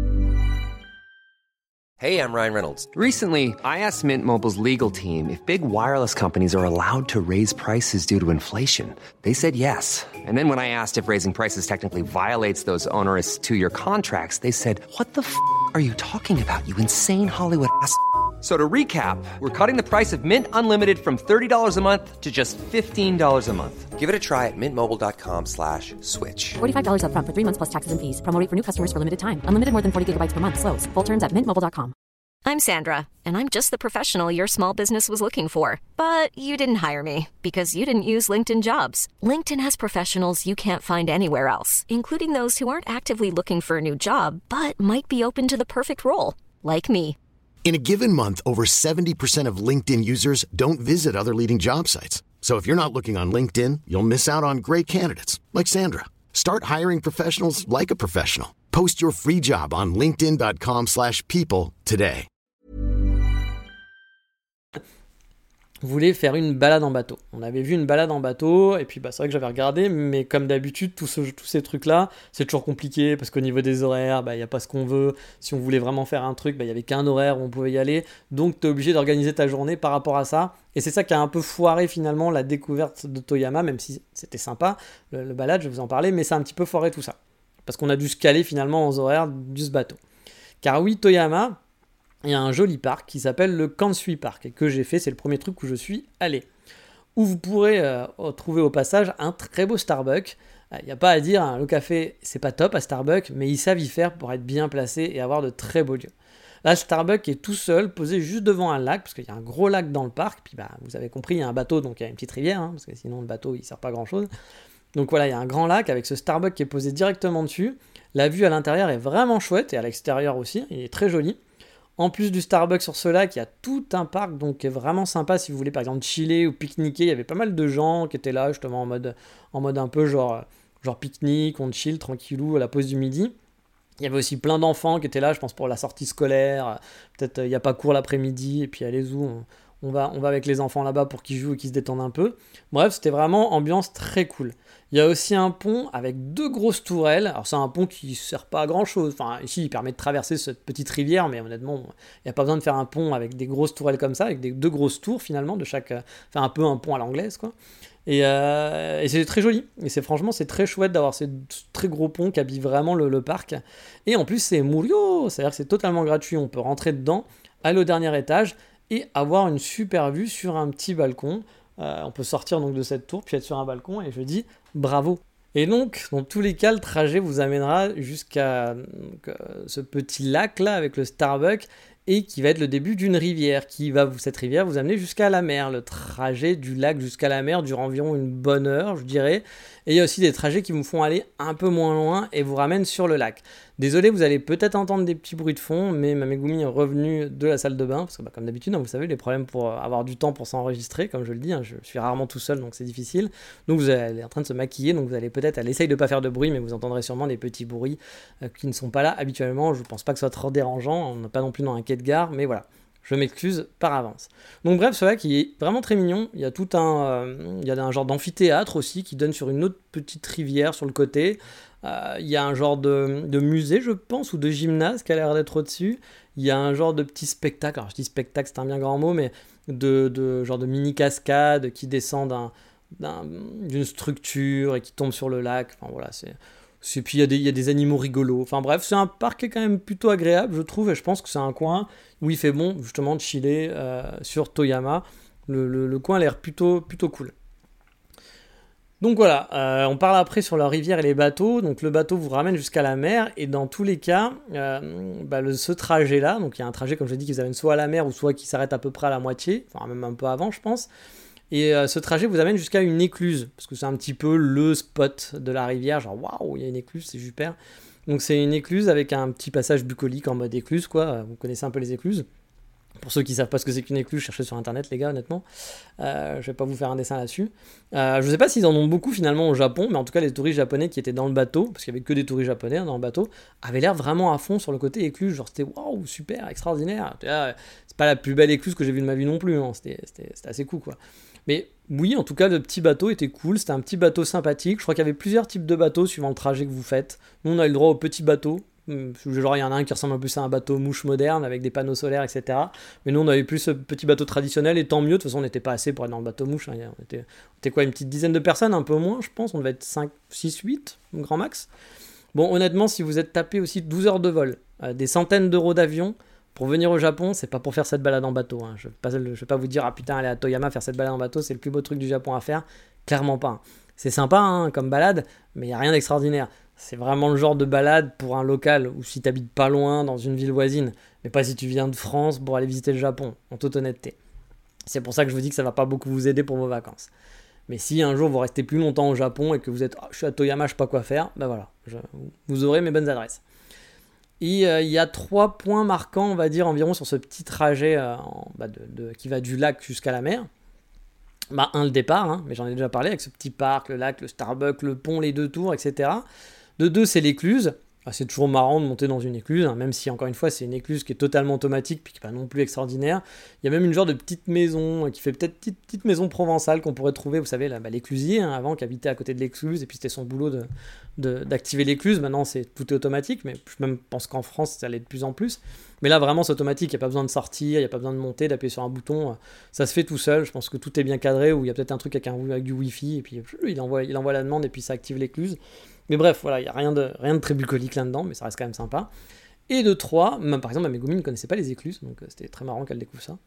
Hey, I'm Ryan Reynolds. Recently, I asked Mint Mobile's legal team if big wireless companies are allowed to raise prices due to inflation. They said yes. And then when I asked if raising prices technically violates those onerous two-year contracts, they said, what the f*** are you talking about, you insane Hollywood ass f- So to recap, we're cutting the price of Mint Unlimited from thirty dollars a month to just fifteen dollars a month. Give it a try at mintmobile.com slash switch. forty-five dollars up front for three months plus taxes and fees. Promo rate for new customers for limited time. Unlimited more than forty gigabytes per month. Slows full terms at mint mobile dot com. I'm Sandra, and I'm just the professional your small business was looking for. But you didn't hire me because you didn't use LinkedIn Jobs. LinkedIn has professionals you can't find anywhere else, including those who aren't actively looking for a new job, but might be open to the perfect role, like me. In a given month, over seventy percent of LinkedIn users don't visit other leading job sites. So if you're not looking on LinkedIn, you'll miss out on great candidates like Sandra. Start hiring professionals like a professional. Post your free job on linkedin.com slash people today. Voulait faire une balade en bateau. On avait vu une balade en bateau, et puis bah, c'est vrai que j'avais regardé, mais comme d'habitude, tout ce, tous ces trucs-là, c'est toujours compliqué, parce qu'au niveau des horaires, il bah, n'y a pas ce qu'on veut. Si on voulait vraiment faire un truc, il bah, n'y avait qu'un horaire où on pouvait y aller, donc tu es obligé d'organiser ta journée par rapport à ça. Et c'est ça qui a un peu foiré finalement la découverte de Toyama, même si c'était sympa, le, le balade, je vais vous en parler, mais ça a un petit peu foiré tout ça. parce qu'on a dû se caler finalement aux horaires de ce bateau. Car oui, Toyama, il y a un joli parc qui s'appelle le Kansui Park, et que j'ai fait, c'est le premier truc où je suis allé. Où vous pourrez euh, trouver au passage un très beau Starbucks. Il n'y a pas à dire, hein, le café, c'est pas top à Starbucks, mais ils savent y faire pour être bien placés et avoir de très beaux lieux. Là, Starbucks est tout seul, posé juste devant un lac, parce qu'il y a un gros lac dans le parc, puis bah, vous avez compris, il y a un bateau, donc il y a une petite rivière, hein, parce que sinon le bateau, il ne sert pas à grand-chose. Donc voilà, il y a un grand lac avec ce Starbucks qui est posé directement dessus. La vue à l'intérieur est vraiment chouette, et à l'extérieur aussi, il est très joli. En plus du Starbucks sur ce lac, il y a tout un parc donc, qui est vraiment sympa si vous voulez par exemple chiller ou pique-niquer. Il y avait pas mal de gens qui étaient là justement en mode, en mode un peu genre, genre pique-nique, on chill tranquillou à la pause du midi. Il y avait aussi plein d'enfants qui étaient là, je pense pour la sortie scolaire. Peut-être il n'y a pas cours l'après-midi et puis allez-y, on, on, va, on va avec les enfants là-bas pour qu'ils jouent et qu'ils se détendent un peu. Bref, c'était vraiment ambiance très cool. Il y a aussi un pont avec deux grosses tourelles. Alors c'est un pont qui ne sert pas à grand chose. Enfin ici il permet de traverser cette petite rivière, mais honnêtement il n'y a pas besoin de faire un pont avec des grosses tourelles comme ça, avec des deux grosses tours finalement de chaque. Enfin un peu un pont à l'anglaise quoi. Et, euh, et c'est très joli. Et c'est franchement c'est très chouette d'avoir ces très gros ponts qui habillent vraiment le, le parc. Et en plus c'est murio, c'est-à-dire que c'est totalement gratuit. On peut rentrer dedans, aller au dernier étage et avoir une super vue sur un petit balcon. Euh, on peut sortir donc de cette tour puis être sur un balcon et je dis bravo. Et donc dans tous les cas le trajet vous amènera jusqu'à donc, euh, ce petit lac là avec le Starbucks et qui va être le début d'une rivière qui va cette rivière vous amener jusqu'à la mer. Le trajet du lac jusqu'à la mer dure environ une bonne heure je dirais, et il y a aussi des trajets qui vous font aller un peu moins loin et vous ramènent sur le lac. Désolé, vous allez peut-être entendre des petits bruits de fond, mais ma Megumi est revenue de la salle de bain, parce que bah, comme d'habitude, hein, vous savez, les problèmes pour avoir du temps pour s'enregistrer, comme je le dis, hein, je suis rarement tout seul, donc c'est difficile. Donc vous allez en train de se maquiller, donc vous allez peut-être, elle essaye de ne pas faire de bruit, mais vous entendrez sûrement des petits bruits euh, qui ne sont pas là habituellement. Je ne pense pas que ce soit trop dérangeant, on n'est pas non plus dans un quai de gare, mais voilà. Je m'excuse par avance. Donc bref, ce lac qui est vraiment très mignon. Il y a tout un, euh, il y a un genre d'amphithéâtre aussi qui donne sur une autre petite rivière sur le côté. Euh, il y a un genre de, de musée, je pense, ou de gymnase qui a l'air d'être au-dessus. Il y a un genre de petit spectacle. Alors je dis spectacle, c'est un bien grand mot, mais de, de genre de mini cascade qui descend d'un, d'un, d'une structure et qui tombe sur le lac. Enfin voilà, c'est. Et puis il y, a des, il y a des animaux rigolos. Enfin bref, c'est un parc qui est quand même plutôt agréable, je trouve, et je pense que c'est un coin où il fait bon, justement, de chiller euh, sur Toyama. Le, le, le coin a l'air plutôt, plutôt cool. Donc voilà, euh, on parle après sur la rivière et les bateaux. Donc le bateau vous ramène jusqu'à la mer, et dans tous les cas, euh, bah, le, ce trajet-là, donc il y a un trajet, comme je l'ai dit, qui vous amène soit à la mer, ou soit qui s'arrête à peu près à la moitié, enfin même un peu avant, je pense. Et euh, ce trajet vous amène jusqu'à une écluse, parce que c'est un petit peu le spot de la rivière, genre waouh, il y a une écluse, c'est super. Donc c'est une écluse avec un petit passage bucolique en mode écluse, quoi. Vous connaissez un peu les écluses. Pour ceux qui ne savent pas ce que c'est qu'une écluse, cherchez sur internet les gars, honnêtement. Euh, je vais pas vous faire un dessin là-dessus. Euh, je sais pas s'ils en ont beaucoup finalement au Japon, mais en tout cas les touristes japonais qui étaient dans le bateau, parce qu'il y avait que des touristes japonais hein, dans le bateau, avaient l'air vraiment à fond sur le côté écluse, genre c'était waouh, super, extraordinaire. C'est pas la plus belle écluse que j'ai vue de ma vie non plus, hein. c'était, c'était, c'était assez cool quoi. Mais oui, en tout cas, le petit bateau était cool, c'était un petit bateau sympathique. Je crois qu'il y avait plusieurs types de bateaux suivant le trajet que vous faites. Nous, on a eu le droit au petit bateau. Genre, il y en a un qui ressemble un peu à un bateau mouche moderne avec des panneaux solaires, et cetera. Mais nous, on avait plus ce petit bateau traditionnel, et tant mieux. De toute façon, on n'était pas assez pour être dans le bateau mouche. Hein. On, était, on était quoi, une petite dizaine de personnes, un peu moins, je pense. On devait être cinq, six, huit, grand max. Bon, honnêtement, si vous êtes tapé aussi douze heures de vol, euh, des centaines d'euros d'avion, pour venir au Japon, c'est pas pour faire cette balade en bateau. Hein. Je ne vais pas vous dire, ah putain, aller à Toyama faire cette balade en bateau, c'est le plus beau truc du Japon à faire. Clairement pas. Hein. C'est sympa hein, comme balade, mais il n'y a rien d'extraordinaire. C'est vraiment le genre de balade pour un local, ou si tu habites pas loin, dans une ville voisine, mais pas si tu viens de France pour aller visiter le Japon, en toute honnêteté. C'est pour ça que je vous dis que ça va pas beaucoup vous aider pour vos vacances. Mais si un jour vous restez plus longtemps au Japon et que vous êtes, oh, je suis à Toyama, je sais pas quoi faire, ben voilà, je, vous aurez mes bonnes adresses. Et il euh, y a trois points marquants, on va dire, environ sur ce petit trajet euh, en, bah de, de, qui va du lac jusqu'à la mer. Bah, un, le départ, hein, mais j'en ai déjà parlé, avec ce petit parc, le lac, le Starbucks, le pont, les deux tours, et cetera. De deux, c'est l'écluse. Ah, c'est toujours marrant de monter dans une écluse, hein, même si, encore une fois, c'est une écluse qui est totalement automatique, puis qui n'est pas non plus extraordinaire. Il y a même une genre de petite maison, qui fait peut-être petite, petite maison provençale qu'on pourrait trouver, vous savez, là, bah, l'éclusier, hein, avant, qui habitait à côté de l'écluse, et puis c'était son boulot de, de, d'activer l'écluse. Maintenant, c'est, tout est automatique, mais je même pense qu'en France, ça l'est de plus en plus. Mais là, vraiment, c'est automatique, il n'y a pas besoin de sortir, il n'y a pas besoin de monter, d'appuyer sur un bouton, ça se fait tout seul. Je pense que tout est bien cadré, ou il y a peut-être un truc avec, un, avec du Wi-Fi, et puis il envoie, il envoie la demande, et puis ça active l'écluse. Mais bref, voilà, il n'y a rien de, rien de très bucolique là-dedans, mais ça reste quand même sympa. Et de trois, même, par exemple, ma Megumi ne connaissait pas les écluses, donc euh, c'était très marrant qu'elle découvre ça.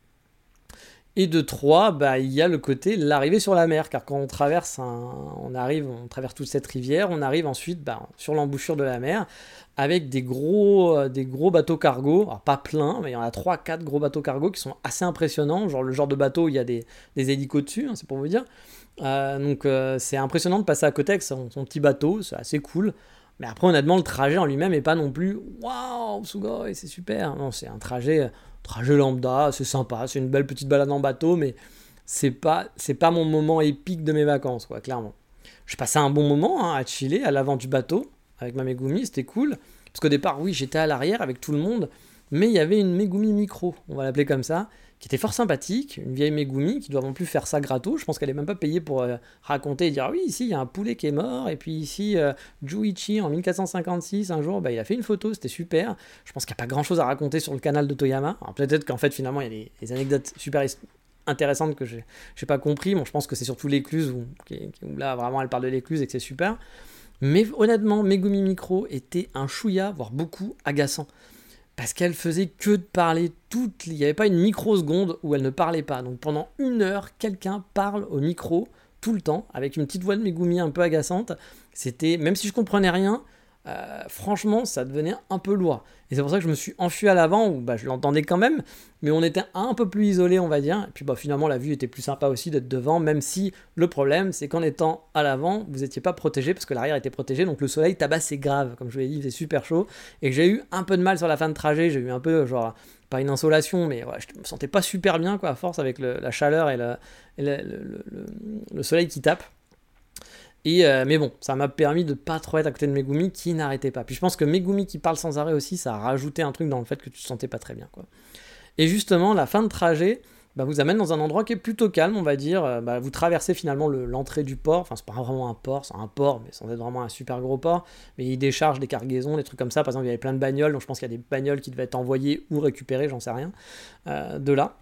Et de trois, bah, il y a le côté l'arrivée sur la mer, car quand on traverse, un, on arrive, on traverse toute cette rivière, on arrive ensuite bah, sur l'embouchure de la mer, avec des gros, euh, des gros bateaux cargo, alors pas plein, mais il y en a trois quatre gros bateaux cargo qui sont assez impressionnants, genre le genre de bateau où il y a des, des hélicos dessus, hein, c'est pour vous dire. Euh, donc euh, c'est impressionnant de passer à côté avec son, son petit bateau, c'est assez cool. Mais après, honnêtement, le trajet en lui-même n'est pas non plus « Waouh, Sugoi, c'est super !» Non, c'est un trajet, trajet lambda, c'est sympa, c'est une belle petite balade en bateau, mais c'est pas, c'est pas mon moment épique de mes vacances, quoi, clairement. Je passais un bon moment hein, à chiller à l'avant du bateau avec ma Megumi, c'était cool. Parce qu'au départ, oui, j'étais à l'arrière avec tout le monde, mais il y avait une Megumi micro, on va l'appeler comme ça, qui était fort sympathique, une vieille Megumi qui doit non plus faire ça gratos. Je pense qu'elle n'est même pas payée pour euh, raconter et dire ah oui, ici il y a un poulet qui est mort, et puis ici euh, Juichi en mille quatre cent cinquante-six, un jour, bah, il a fait une photo, c'était super. Je pense qu'il n'y a pas grand chose à raconter sur le canal de Toyama. Alors peut-être qu'en fait, finalement, il y a des, des anecdotes super intéressantes que je n'ai pas compris. Bon, je pense que c'est surtout l'écluse où, où là vraiment elle parle de l'écluse et que c'est super. Mais honnêtement, Megumi Micro était un chouïa, voire beaucoup agaçant. Parce qu'elle faisait que de parler toute... Il n'y avait pas une microseconde où elle ne parlait pas. Donc pendant une heure, quelqu'un parle au micro tout le temps, avec une petite voix de Megumi un peu agaçante. C'était... Même si je comprenais rien, euh, franchement, ça devenait un peu lourd. Et c'est pour ça que je me suis enfui à l'avant, où bah, je l'entendais quand même, mais on était un peu plus isolé, on va dire. Et puis bah, finalement, la vue était plus sympa aussi d'être devant, même si le problème, c'est qu'en étant à l'avant, vous n'étiez pas protégé, parce que l'arrière était protégé, donc le soleil tabassait grave. Comme je vous l'ai dit, il faisait super chaud. Et j'ai eu un peu de mal sur la fin de trajet, j'ai eu un peu, genre, pas une insolation, mais ouais, je me sentais pas super bien, quoi, à force, avec le, la chaleur et, le, et le, le, le, le soleil qui tape. Et euh, mais bon, ça m'a permis de pas trop être à côté de Megumi qui n'arrêtait pas. Puis je pense que Megumi qui parle sans arrêt aussi, ça a rajouté un truc dans le fait que tu te sentais pas très bien, quoi. Et justement, la fin de trajet bah, vous amène dans un endroit qui est plutôt calme, on va dire. Bah, vous traversez finalement le, l'entrée du port. Enfin, c'est pas vraiment un port, c'est un port, mais sans être vraiment un super gros port. Mais il décharge des cargaisons, des trucs comme ça. Par exemple, il y avait plein de bagnoles, donc je pense qu'il y a des bagnoles qui devaient être envoyées ou récupérées, j'en sais rien, euh, de là.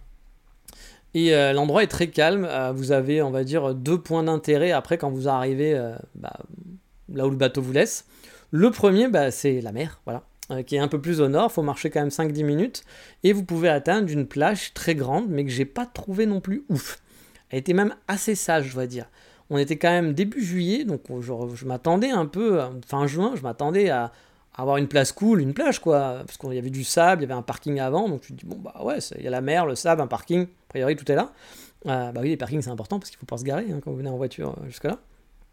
Et euh, l'endroit est très calme, euh, vous avez on va dire deux points d'intérêt après quand vous arrivez euh, bah, là où le bateau vous laisse. Le premier bah, c'est la mer, voilà, euh, qui est un peu plus au nord, il faut marcher quand même cinq à dix minutes, et vous pouvez atteindre une plage très grande mais que j'ai pas trouvé non plus ouf. Elle était même assez sage, je dois dire. On était quand même début juillet, donc je, je m'attendais un peu, fin juin, je m'attendais à avoir une place cool, une plage quoi, parce qu'il y avait du sable, il y avait un parking avant, donc tu te dis bon bah ouais, il y a la mer, le sable, un parking, a priori tout est là. Euh, bah oui, les parkings c'est important parce qu'il faut pas se garer hein, quand vous venez en voiture euh, jusque là.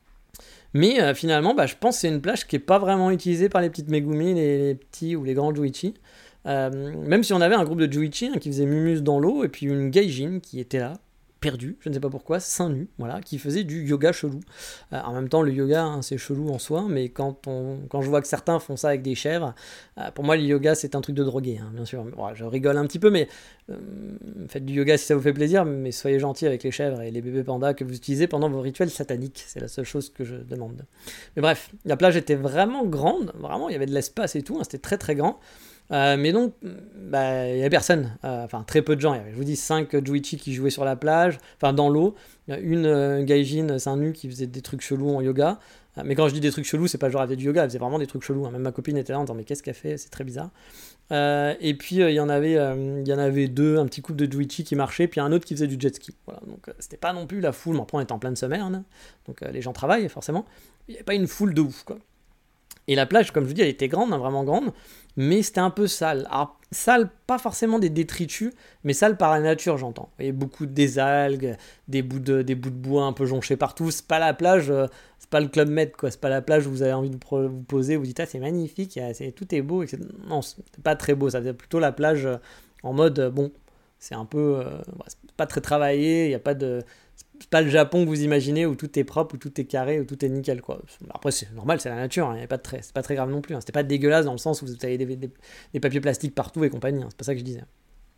Mais euh, finalement, bah, je pense que c'est une plage qui est pas vraiment utilisée par les petites Megumi, les, les petits ou les grands Juichi. Euh, même si on avait un groupe de Juichi hein, qui faisait mumus dans l'eau, et puis une Gaijin qui était là, perdu, je ne sais pas pourquoi, seins nus, voilà, qui faisait du yoga chelou. Euh, en même temps, le yoga, hein, c'est chelou en soi, mais quand, on, quand je vois que certains font ça avec des chèvres, euh, pour moi, le yoga, c'est un truc de drogué, hein, bien sûr. Bon, je rigole un petit peu, mais euh, faites du yoga si ça vous fait plaisir, mais soyez gentils avec les chèvres et les bébés pandas que vous utilisez pendant vos rituels sataniques. C'est la seule chose que je demande. Mais bref, la plage était vraiment grande, vraiment, il y avait de l'espace et tout, hein, c'était très très grand. Euh, mais donc, bah, il n'y avait personne, euh, enfin très peu de gens. Il y avait, je vous dis, cinq Juichi qui jouaient sur la plage, enfin dans l'eau. Une euh, Gaijin seins nus qui faisait des trucs chelous en yoga. Euh, mais quand je dis des trucs chelous, c'est pas genre elle faisait du yoga, elle faisait vraiment des trucs chelous. Hein. Même ma copine était là en disant mais qu'est-ce qu'elle fait, c'est très bizarre. Euh, et puis il euh, y en avait, il euh, y en avait deux, un petit couple de Juichi qui marchait, puis un autre qui faisait du jet ski. Voilà, donc euh, c'était pas non plus la foule. Mais après on était en pleine semaine, hein, donc euh, les gens travaillent forcément. Il n'y avait pas une foule de ouf, quoi. Et la plage, comme je vous dis, elle était grande, hein, vraiment grande, mais c'était un peu sale. Alors, sale, pas forcément des détritus, mais sale par la nature, j'entends. Il y a beaucoup des algues, des bouts de, des bouts de bois un peu jonchés partout. C'est pas la plage, euh, c'est pas le Club Med, quoi. C'est pas la plage où vous avez envie de vous, vous poser, vous dites, ah, c'est magnifique, c'est, tout est beau. Et c'est... Non, c'est pas très beau, ça. C'est plutôt la plage euh, en mode, euh, bon, c'est un peu, euh, c'est pas très travaillé, il n'y a pas de... C'est pas le Japon que vous imaginez où tout est propre, où tout est carré, où tout est nickel, quoi. Après, c'est normal, c'est la nature, hein, y a pas de très, c'est pas très grave non plus. Hein. C'était pas dégueulasse dans le sens où vous avez des, des, des papiers plastiques partout et compagnie. Hein. C'est pas ça que je disais.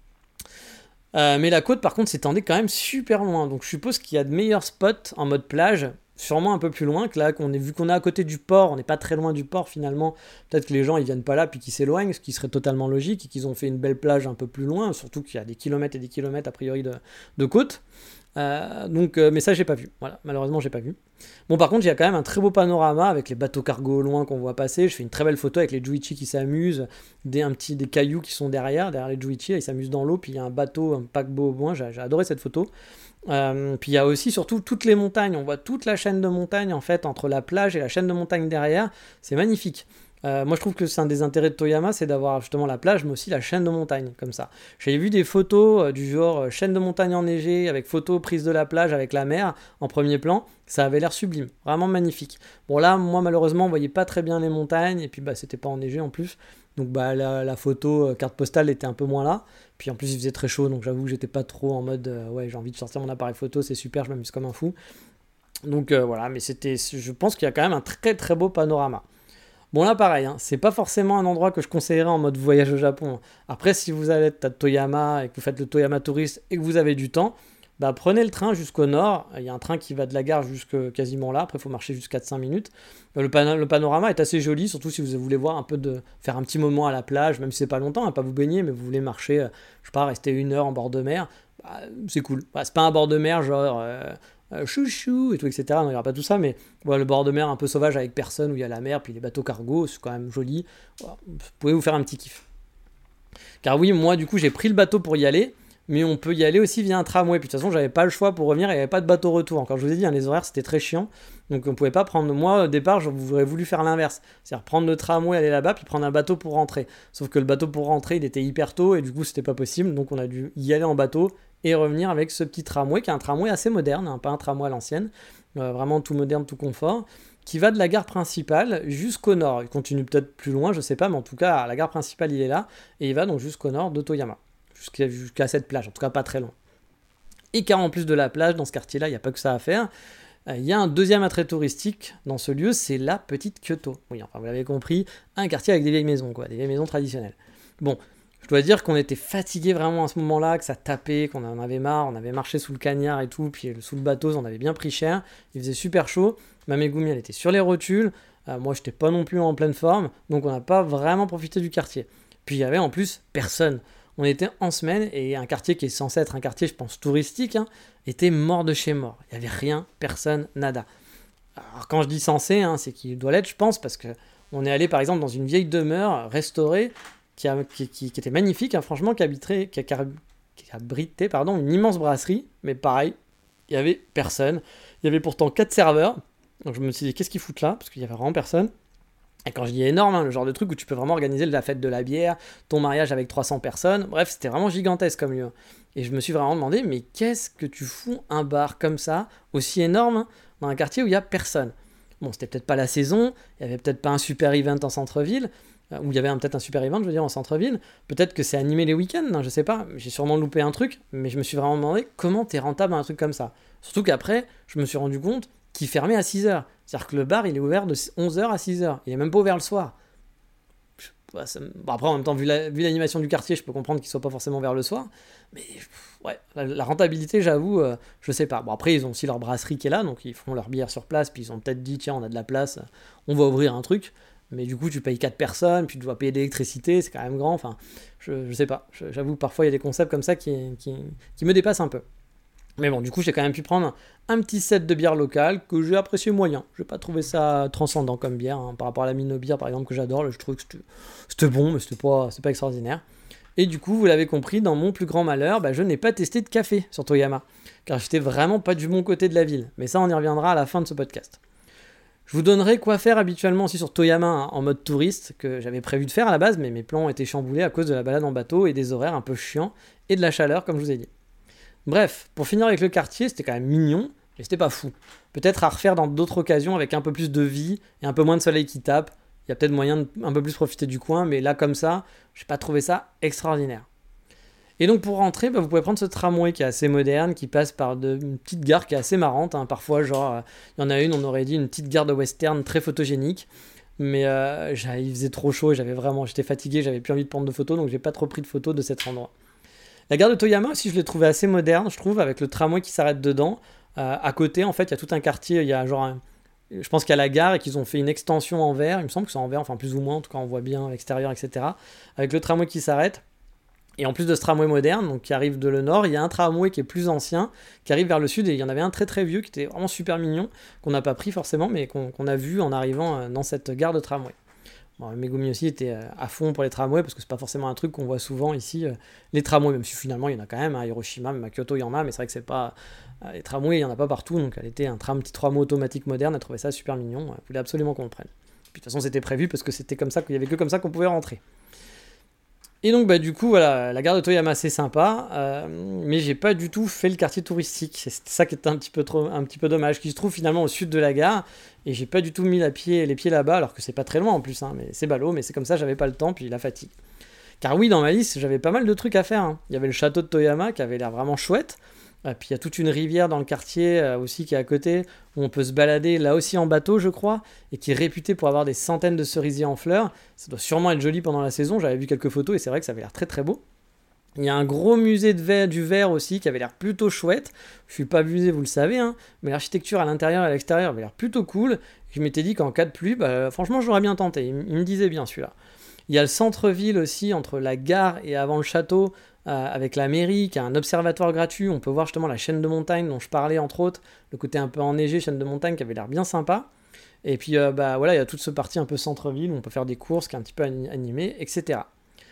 Euh, mais la côte, par contre, s'étendait quand même super loin. Donc je suppose qu'il y a de meilleurs spots en mode plage, sûrement un peu plus loin que là, qu'on est, vu qu'on est à côté du port, on n'est pas très loin du port finalement. Peut-être que les gens ils viennent pas là puis qu'ils s'éloignent, ce qui serait totalement logique, et qu'ils ont fait une belle plage un peu plus loin, surtout qu'il y a des kilomètres et des kilomètres a priori de, de côte. Euh, donc, euh, mais ça, j'ai pas vu. Voilà, malheureusement, j'ai pas vu. Bon, par contre, il y a quand même un très beau panorama avec les bateaux cargo au loin qu'on voit passer. Je fais une très belle photo avec les Juichi qui s'amusent, des, un petit, des cailloux qui sont derrière, derrière les Juichi, ils s'amusent dans l'eau, puis il y a un bateau, un paquebot au loin. J'ai, j'ai adoré cette photo. Euh, puis il y a aussi surtout toutes les montagnes. On voit toute la chaîne de montagnes en fait entre la plage et la chaîne de montagnes derrière. C'est magnifique. Euh, moi je trouve que c'est un des intérêts de Toyama, c'est d'avoir justement la plage mais aussi la chaîne de montagne comme ça. J'ai vu des photos euh, du genre euh, chaîne de montagne enneigée avec photos prises de la plage avec la mer en premier plan, ça avait l'air sublime, vraiment magnifique. Bon là moi malheureusement on voyait pas très bien les montagnes et puis bah c'était pas enneigé en plus, donc bah la, la photo euh, carte postale était un peu moins là, puis en plus il faisait très chaud donc j'avoue que j'étais pas trop en mode euh, ouais j'ai envie de sortir mon appareil photo, c'est super, je m'amuse comme un fou. Donc euh, voilà, mais c'était, je pense qu'il y a quand même un très très beau panorama. Bon là pareil, hein, c'est pas forcément un endroit que je conseillerais en mode voyage au Japon. Après si vous allez à Toyama et que vous faites le Toyama Tourist et que vous avez du temps, bah prenez le train jusqu'au nord. Il y a un train qui va de la gare jusque quasiment là, après il faut marcher jusqu'à cinq minutes. Le, pan- le panorama est assez joli, surtout si vous voulez voir un peu de faire un petit moment à la plage, même si c'est pas longtemps, hein, pas vous baigner, mais vous voulez marcher, euh, je sais pas, rester une heure en bord de mer, bah, c'est cool. Bah, c'est pas un bord de mer genre... Euh, Euh, chouchou et tout, et cetera. Non, il n'y aura pas tout ça, mais voilà, le bord de mer un peu sauvage avec personne, où il y a la mer, puis les bateaux cargo, c'est quand même joli. Voilà, vous pouvez vous faire un petit kiff. Car oui, moi, du coup, j'ai pris le bateau pour y aller, mais on peut y aller aussi via un tramway. Puis de toute façon, j'avais pas le choix pour revenir, il n'y avait pas de bateau retour. Encore, je vous ai dit, hein, les horaires, c'était très chiant, donc on pouvait pas prendre. Moi, au départ, j'aurais voulu faire l'inverse, c'est-à-dire prendre le tramway, aller là-bas, puis prendre un bateau pour rentrer. Sauf que le bateau pour rentrer, il était hyper tôt, et du coup, c'était pas possible, donc on a dû y aller en bateau et revenir avec ce petit tramway, qui est un tramway assez moderne, hein, pas un tramway à l'ancienne, euh, vraiment tout moderne, tout confort, qui va de la gare principale jusqu'au nord. Il continue peut-être plus loin, je sais pas, mais en tout cas, à la gare principale, il est là, et il va donc jusqu'au nord de Toyama, jusqu'à, jusqu'à cette plage, en tout cas pas très loin. Et car en plus de la plage, dans ce quartier-là, il n'y a pas que ça à faire, il y a un deuxième attrait touristique dans ce lieu, c'est la Petite Kyoto. Oui, enfin, vous l'avez compris, un quartier avec des vieilles maisons, quoi, des vieilles maisons traditionnelles. Bon, je dois dire qu'on était fatigué vraiment à ce moment-là, que ça tapait, qu'on en avait marre, on avait marché sous le cagnard et tout, puis sous le bateau, on avait bien pris cher, il faisait super chaud, ma Megumi elle était sur les rotules, euh, moi j'étais pas non plus en pleine forme, donc on n'a pas vraiment profité du quartier. Puis il y avait en plus personne. On était en semaine et un quartier qui est censé être un quartier, je pense, touristique, hein, était mort de chez mort. Il n'y avait rien, personne, nada. Alors quand je dis censé, hein, c'est qu'il doit l'être, je pense, parce qu'on est allé par exemple dans une vieille demeure restaurée, Qui, a, qui, qui, qui était magnifique, hein, franchement, qui, habiterait, qui, a, qui abritait pardon, une immense brasserie, mais pareil, il n'y avait personne. Il y avait pourtant quatre serveurs, donc je me suis dit, qu'est-ce qu'ils foutent là ? Parce qu'il n'y avait vraiment personne. Et quand je dis énorme, hein, le genre de truc où tu peux vraiment organiser la fête de la bière, ton mariage avec trois cents personnes, bref, c'était vraiment gigantesque comme lieu. Et je me suis vraiment demandé, mais qu'est-ce que tu fous un bar comme ça, aussi énorme, hein, dans un quartier où il n'y a personne ? Bon, c'était peut-être pas la saison, il n'y avait peut-être pas un super event en centre-ville, où il y avait un, peut-être un super event, je veux dire, en centre-ville. Peut-être que c'est animé les week-ends, hein, je sais pas. J'ai sûrement loupé un truc, mais je me suis vraiment demandé comment t'es rentable dans un truc comme ça. Surtout qu'après, je me suis rendu compte qu'il fermait à six heures. C'est-à-dire que le bar, il est ouvert de onze heures à six heures. Il est même pas ouvert le soir. Bah, ça... bon, après, en même temps, vu, la... vu l'animation du quartier, je peux comprendre qu'il soit pas forcément ouvert le soir. Mais ouais, la, la rentabilité, j'avoue, euh, je sais pas. Bon, après, ils ont aussi leur brasserie qui est là, donc ils font leur bière sur place, puis ils ont peut-être dit, tiens, on a de la place, on va ouvrir un truc. Mais du coup, tu payes quatre personnes, puis tu dois payer de l'électricité, c'est quand même grand. Enfin, je, je sais pas. Je, j'avoue, parfois, il y a des concepts comme ça qui, qui, qui me dépassent un peu. Mais bon, du coup, j'ai quand même pu prendre un petit set de bière locale que j'ai apprécié moyen. Je n'ai pas trouvé ça transcendant comme bière. Hein. Par rapport à la Mino Beer, par exemple, que j'adore, je trouve que c'était, c'était bon, mais c'était pas, c'est pas extraordinaire. Et du coup, vous l'avez compris, dans mon plus grand malheur, bah, je n'ai pas testé de café sur Toyama. Car j'étais vraiment pas du bon côté de la ville. Mais ça, on y reviendra à la fin de ce podcast. Je vous donnerai quoi faire habituellement aussi sur Toyama, hein, en mode touriste, que j'avais prévu de faire à la base, mais mes plans ont été chamboulés à cause de la balade en bateau et des horaires un peu chiants et de la chaleur, comme je vous ai dit. Bref, pour finir avec le quartier, c'était quand même mignon, mais c'était pas fou. Peut-être à refaire dans d'autres occasions avec un peu plus de vie et un peu moins de soleil qui tape. Il y a peut-être moyen de un peu plus profiter du coin, mais là, comme ça, j'ai pas trouvé ça extraordinaire. Et donc pour rentrer, bah, vous pouvez prendre ce tramway qui est assez moderne, qui passe par de, une petite gare qui est assez marrante. Hein. Parfois, genre, il euh, y en a une, on aurait dit une petite gare de western très photogénique. Mais euh, il faisait trop chaud et j'avais vraiment, j'étais fatigué, j'avais plus envie de prendre de photos, donc j'ai pas trop pris de photos de cet endroit. La gare de Toyama aussi, je l'ai trouvée assez moderne, je trouve, avec le tramway qui s'arrête dedans. Euh, à côté, en fait, il y a tout un quartier, il y a genre un, je pense qu'il y a la gare et qu'ils ont fait une extension en verre, il me semble que c'est en verre, enfin plus ou moins, en tout cas on voit bien l'extérieur, et cetera. Avec le tramway qui s'arrête. Et en plus de ce tramway moderne, donc qui arrive de le nord, il y a un tramway qui est plus ancien, qui arrive vers le sud, et il y en avait un très très vieux, qui était vraiment super mignon, qu'on n'a pas pris forcément, mais qu'on, qu'on a vu en arrivant dans cette gare de tramway. Bon, Megumi aussi était à fond pour les tramways, parce que c'est pas forcément un truc qu'on voit souvent ici, les tramways, même si finalement il y en a quand même, à Hiroshima, même à Kyoto il y en a, mais c'est vrai que c'est pas... Les tramways, il y en a pas partout, donc elle était un tram, petit tramway automatique moderne, elle trouvait ça super mignon, elle voulait absolument qu'on le prenne. Puis de toute façon c'était prévu, parce que c'était comme ça, qu'il y avait que comme ça qu'on pouvait rentrer. Et donc bah du coup voilà, la gare de Toyama c'est sympa, euh, mais j'ai pas du tout fait le quartier touristique. C'est ça qui est un petit peu trop, un petit peu dommage, qui se trouve finalement au sud de la gare, et j'ai pas du tout mis la pied, les pieds là-bas, alors que c'est pas très loin en plus, hein, mais c'est ballot, mais c'est comme ça, j'avais pas le temps, puis la fatigue. Car oui, dans ma liste, j'avais pas mal de trucs à faire, hein. Il y avait le château de Toyama qui avait l'air vraiment chouette. Et puis il y a toute une rivière dans le quartier euh, aussi qui est à côté, où on peut se balader là aussi en bateau je crois, et qui est réputé pour avoir des centaines de cerisiers en fleurs. Ça doit sûrement être joli pendant la saison, j'avais vu quelques photos et c'est vrai que ça avait l'air très très beau. Il y a un gros musée de verre, du verre aussi qui avait l'air plutôt chouette. Je suis pas musée, vous le savez, hein, mais l'architecture à l'intérieur et à l'extérieur avait l'air plutôt cool. Je m'étais dit qu'en cas de pluie, bah, franchement j'aurais bien tenté, il, il me disait bien celui-là. Il y a le centre-ville aussi, entre la gare et avant le château, euh, avec la mairie, qui a un observatoire gratuit. On peut voir justement la chaîne de montagne dont je parlais, entre autres, le côté un peu enneigé, chaîne de montagne, qui avait l'air bien sympa. Et puis, euh, bah voilà, il y a toute ce partie un peu centre-ville, où on peut faire des courses, qui est un petit peu animé, et cetera.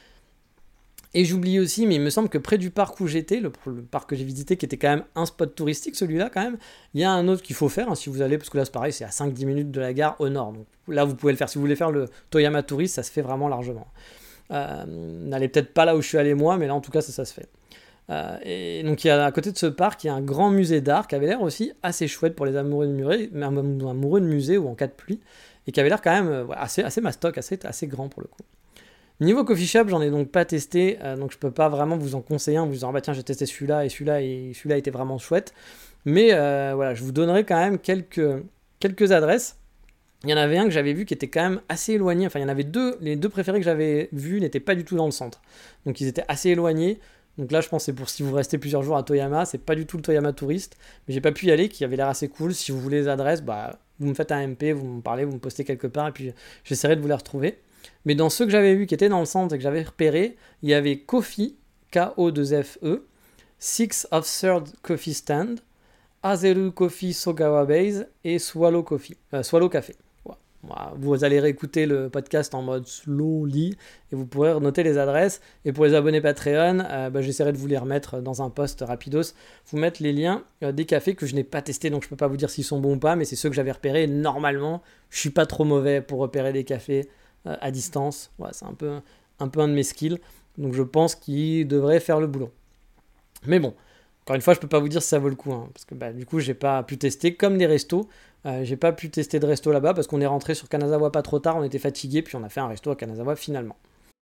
Et j'oublie aussi, mais il me semble que près du parc où j'étais, le, le parc que j'ai visité, qui était quand même un spot touristique, celui-là quand même, il y a un autre qu'il faut faire, hein, si vous allez, parce que là c'est pareil, c'est à cinq à dix minutes de la gare au nord. Donc là vous pouvez le faire, si vous voulez faire le Toyama Tourist, ça se fait vraiment largement. Euh, n'allez peut-être pas là où je suis allé moi, mais là en tout cas ça, ça se fait. Euh, et donc il y a, à côté de ce parc, il y a un grand musée d'art qui avait l'air aussi assez chouette pour les amoureux de musée, amoureux de musée ou en cas de pluie, et qui avait l'air quand même euh, assez, assez mastoc, assez, assez grand pour le coup. Niveau coffee shop, j'en ai donc pas testé, euh, donc je peux pas vraiment vous en conseiller un, vous disant, ah bah tiens, j'ai testé celui-là et celui-là et celui-là était vraiment chouette. Mais euh, voilà, je vous donnerai quand même quelques, quelques adresses. Il y en avait un que j'avais vu qui était quand même assez éloigné, enfin il y en avait deux, les deux préférés que j'avais vus n'étaient pas du tout dans le centre. Donc ils étaient assez éloignés. Donc là je pense que c'est pour si vous restez plusieurs jours à Toyama, c'est pas du tout le Toyama Tourist, mais j'ai pas pu y aller, qui avait l'air assez cool. Si vous voulez les adresses, bah vous me faites un M P, vous me parlez, vous me postez quelque part et puis j'essaierai de vous les retrouver. Mais dans ceux que j'avais vus qui étaient dans le centre et que j'avais repérés, il y avait Coffee, K O deux F E, Six of Third Coffee Stand, Azeru Coffee Sogawa Base et Swallow Coffee, euh, Swallow Café. Voilà. Voilà. Vous allez réécouter le podcast en mode slowly et vous pourrez noter les adresses. Et pour les abonnés Patreon, euh, bah, j'essaierai de vous les remettre dans un post rapidos, vous mettre les liens euh, des cafés que je n'ai pas testés, donc je peux pas vous dire s'ils sont bons ou pas, mais c'est ceux que j'avais repérés. Normalement, je suis pas trop mauvais pour repérer des cafés à distance, ouais, c'est un peu, un peu un de mes skills, donc je pense qu'il devrait faire le boulot. Mais bon, encore une fois, je peux pas vous dire si ça vaut le coup, hein, parce que bah, du coup, j'ai pas pu tester, comme des restos, euh, j'ai pas pu tester de resto là-bas, parce qu'on est rentré sur Kanazawa pas trop tard, on était fatigué, puis on a fait un resto à Kanazawa finalement.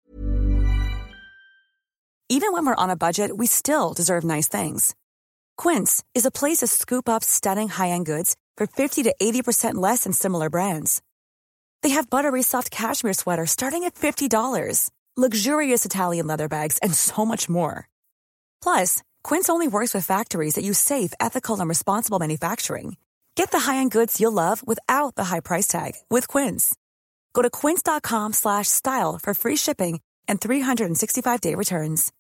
Even when we're on a budget, we still deserve nice things. Quince is a place to scoop up stunning high-end goods for fifty to eighty percent less than similar brands. They have buttery soft cashmere sweaters starting at fifty dollars, luxurious Italian leather bags, and so much more. Plus, Quince only works with factories that use safe, ethical, and responsible manufacturing. Get the high-end goods you'll love without the high price tag with Quince. Go to quince.com slash style for free shipping and three sixty-five day returns.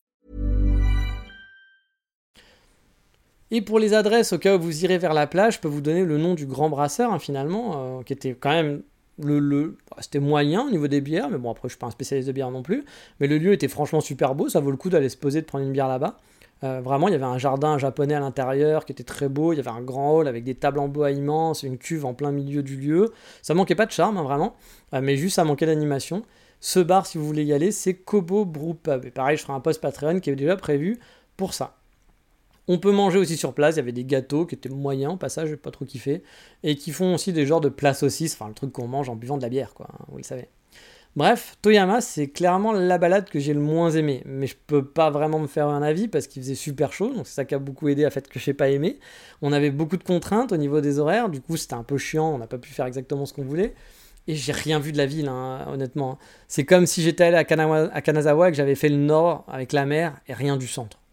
Et pour les adresses, au cas où vous irez vers la plage, je peux vous donner le nom du Grand Brasseur, hein, finalement, euh, qui était quand même... Le, le, c'était moyen au niveau des bières, mais bon, après je suis pas un spécialiste de bière non plus, mais le lieu était franchement super beau, ça vaut le coup d'aller se poser, de prendre une bière là-bas. Euh, vraiment, il y avait un jardin japonais à l'intérieur qui était très beau, il y avait un grand hall avec des tables en bois immenses, une cuve en plein milieu du lieu, ça manquait pas de charme, hein, vraiment, euh, mais juste ça manquait d'animation. Ce bar, si vous voulez y aller, c'est Kobo Brew Pub, et pareil, je ferai un post Patreon qui est déjà prévu pour ça. On peut manger aussi sur place, il y avait des gâteaux qui étaient moyens, au passage, j'ai pas trop kiffé, et qui font aussi des genres de plats saucisses, enfin le truc qu'on mange en buvant de la bière, quoi, hein, vous le savez. Bref, Toyama, c'est clairement la balade que j'ai le moins aimé, mais je peux pas vraiment me faire un avis parce qu'il faisait super chaud, donc c'est ça qui a beaucoup aidé à fait que j'ai pas aimé. On avait beaucoup de contraintes au niveau des horaires, du coup c'était un peu chiant, on n'a pas pu faire exactement ce qu'on voulait. Et j'ai rien vu de la ville, hein, honnêtement. C'est comme si j'étais allé à, Kanawa, à Kanazawa et que j'avais fait le nord avec la mer et rien du centre. Voilà.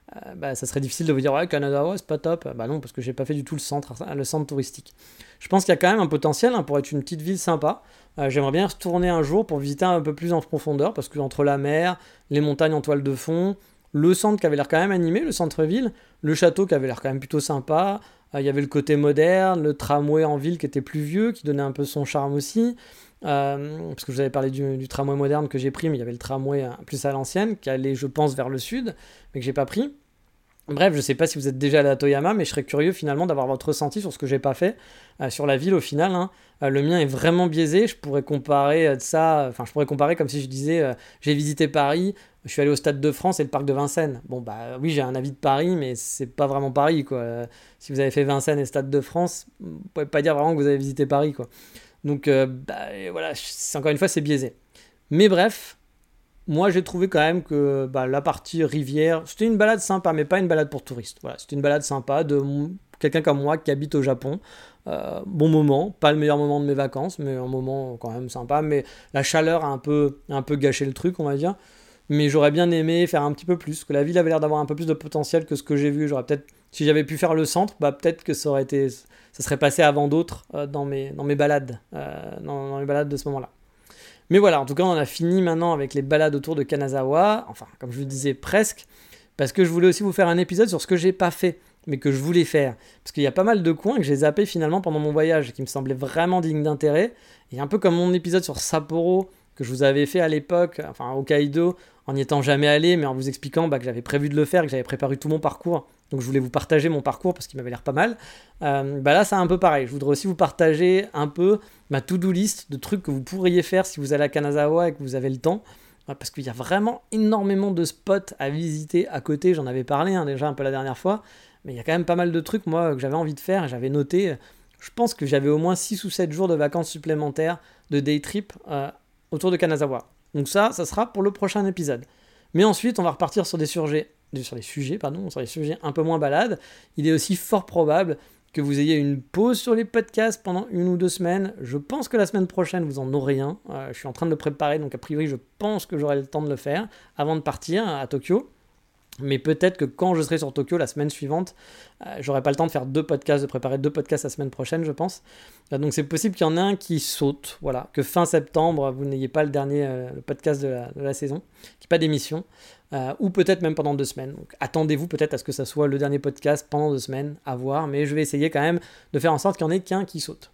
euh, bah, ça serait difficile de vous dire ouais, Kanazawa c'est pas top. Bah non, parce que j'ai pas fait du tout le centre, le centre touristique. Je pense qu'il y a quand même un potentiel hein, pour être une petite ville sympa. Euh, j'aimerais bien retourner un jour pour visiter un peu plus en profondeur, parce que entre la mer, les montagnes en toile de fond, le centre qui avait l'air quand même animé, le centre-ville, le château qui avait l'air quand même plutôt sympa, il euh, y avait le côté moderne, le tramway en ville qui était plus vieux, qui donnait un peu son charme aussi, euh, parce que je vous avais parlé du, du tramway moderne que j'ai pris, mais il y avait le tramway plus à l'ancienne, qui allait je pense vers le sud, mais que j'ai pas pris. Bref, je sais pas si vous êtes déjà allé à Toyama, mais je serais curieux finalement d'avoir votre ressenti sur ce que j'ai pas fait, euh, sur la ville au final. Hein. Euh, le mien est vraiment biaisé, je pourrais comparer euh, ça, enfin je pourrais comparer comme si je disais euh, j'ai visité Paris, je suis allé au Stade de France et le parc de Vincennes. Bon bah oui j'ai un avis de Paris, mais c'est pas vraiment Paris quoi. Euh, si vous avez fait Vincennes et Stade de France, vous pouvez pas dire vraiment que vous avez visité Paris quoi. Donc euh, bah, voilà, c'est, encore une fois c'est biaisé. Mais bref. Moi, j'ai trouvé quand même que bah, la partie rivière, c'était une balade sympa, mais pas une balade pour touristes. Voilà, c'était une balade sympa de m- quelqu'un comme moi qui habite au Japon. Euh, bon moment, pas le meilleur moment de mes vacances, mais un moment quand même sympa. Mais la chaleur a un peu, un peu gâché le truc, on va dire. Mais j'aurais bien aimé faire un petit peu plus, que la ville avait l'air d'avoir un peu plus de potentiel que ce que j'ai vu. J'aurais peut-être, si j'avais pu faire le centre, bah peut-être que ça aurait été, ça serait passé avant d'autres euh, dans mes, dans mes balades, euh, dans, dans les balades de ce moment-là. Mais voilà, en tout cas, on a fini maintenant avec les balades autour de Kanazawa, enfin, comme je vous disais, presque, parce que je voulais aussi vous faire un épisode sur ce que j'ai pas fait, mais que je voulais faire. Parce qu'il y a pas mal de coins que j'ai zappés finalement pendant mon voyage, qui me semblaient vraiment dignes d'intérêt, et un peu comme mon épisode sur Sapporo, que je vous avais fait à l'époque, enfin, Hokkaido, en n'y étant jamais allé, mais en vous expliquant bah, que j'avais prévu de le faire, que j'avais préparé tout mon parcours, donc je voulais vous partager mon parcours parce qu'il m'avait l'air pas mal. Euh, bah là c'est un peu pareil, je voudrais aussi vous partager un peu ma to-do list de trucs que vous pourriez faire si vous allez à Kanazawa et que vous avez le temps, parce qu'il y a vraiment énormément de spots à visiter à côté, j'en avais parlé hein, déjà un peu la dernière fois, mais il y a quand même pas mal de trucs moi que j'avais envie de faire, et j'avais noté, je pense que j'avais au moins six ou sept jours de vacances supplémentaires de day trip euh, autour de Kanazawa. Donc ça, ça sera pour le prochain épisode. Mais ensuite, on va repartir sur des sujets, sur les sujets, pardon, sur les sujets un peu moins balades. Il est aussi fort probable que vous ayez une pause sur les podcasts pendant une ou deux semaines. Je pense que la semaine prochaine, vous en aurez un. Euh, je suis en train de le préparer, donc a priori, je pense que j'aurai le temps de le faire avant de partir à Tokyo. Mais peut-être que quand je serai sur Tokyo la semaine suivante, euh, j'aurai pas le temps de faire deux podcasts, de préparer deux podcasts la semaine prochaine, je pense. Euh, donc c'est possible qu'il y en ait un qui saute, voilà, que fin septembre, vous n'ayez pas le dernier euh, le podcast de la, de la saison, qu'il n'y ait pas d'émission, euh, ou peut-être même pendant deux semaines. Donc attendez-vous peut-être à ce que ça soit le dernier podcast pendant deux semaines, à voir, mais je vais essayer quand même de faire en sorte qu'il n'y en ait qu'un qui saute.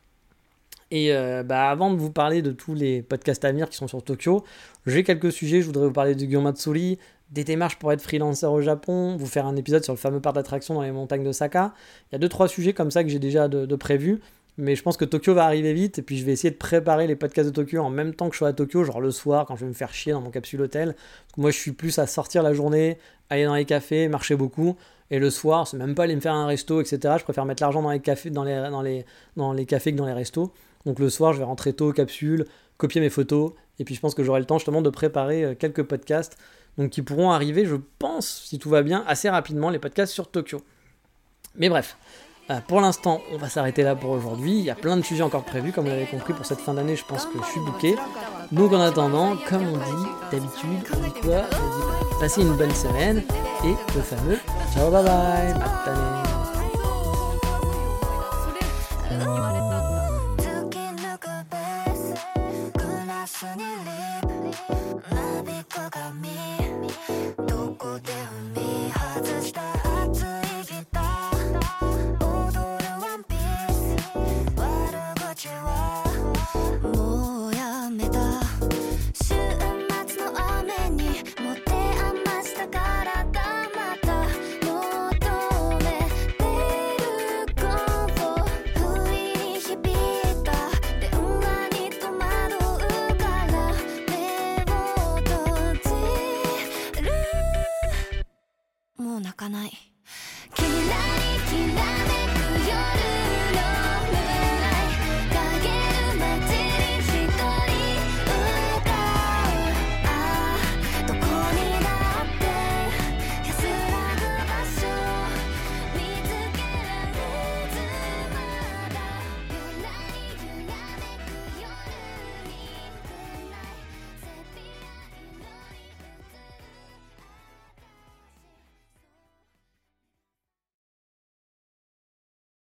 Et euh, bah, avant de vous parler de tous les podcasts à venir qui sont sur Tokyo, j'ai quelques sujets. Je voudrais vous parler du Gion Matsuri, des démarches pour être freelancer au Japon, vous faire un épisode sur le fameux parc d'attractions dans les montagnes d'Osaka. Il y a deux trois sujets comme ça que j'ai déjà de, de prévus, mais je pense que Tokyo va arriver vite, et puis je vais essayer de préparer les podcasts de Tokyo en même temps que je sois à Tokyo, genre le soir quand je vais me faire chier dans mon capsule hôtel. Parce que moi je suis plus à sortir la journée, aller dans les cafés, marcher beaucoup, et le soir c'est même pas aller me faire un resto, et cetera. Je préfère mettre l'argent dans les cafés, dans les, dans les, dans les cafés que dans les restos. Donc le soir je vais rentrer tôt aux capsules, copier mes photos, et puis je pense que j'aurai le temps justement de préparer quelques podcasts, donc qui pourront arriver, je pense, si tout va bien, assez rapidement, les podcasts sur Tokyo. Mais bref, euh, pour l'instant, on va s'arrêter là pour aujourd'hui. Il y a plein de sujets encore prévus, comme vous l'avez compris, pour cette fin d'année, je pense que je suis booké. Donc en attendant, comme on dit d'habitude, on dit quoi ? On dit passez une bonne semaine, et le fameux ciao bye bye, matane.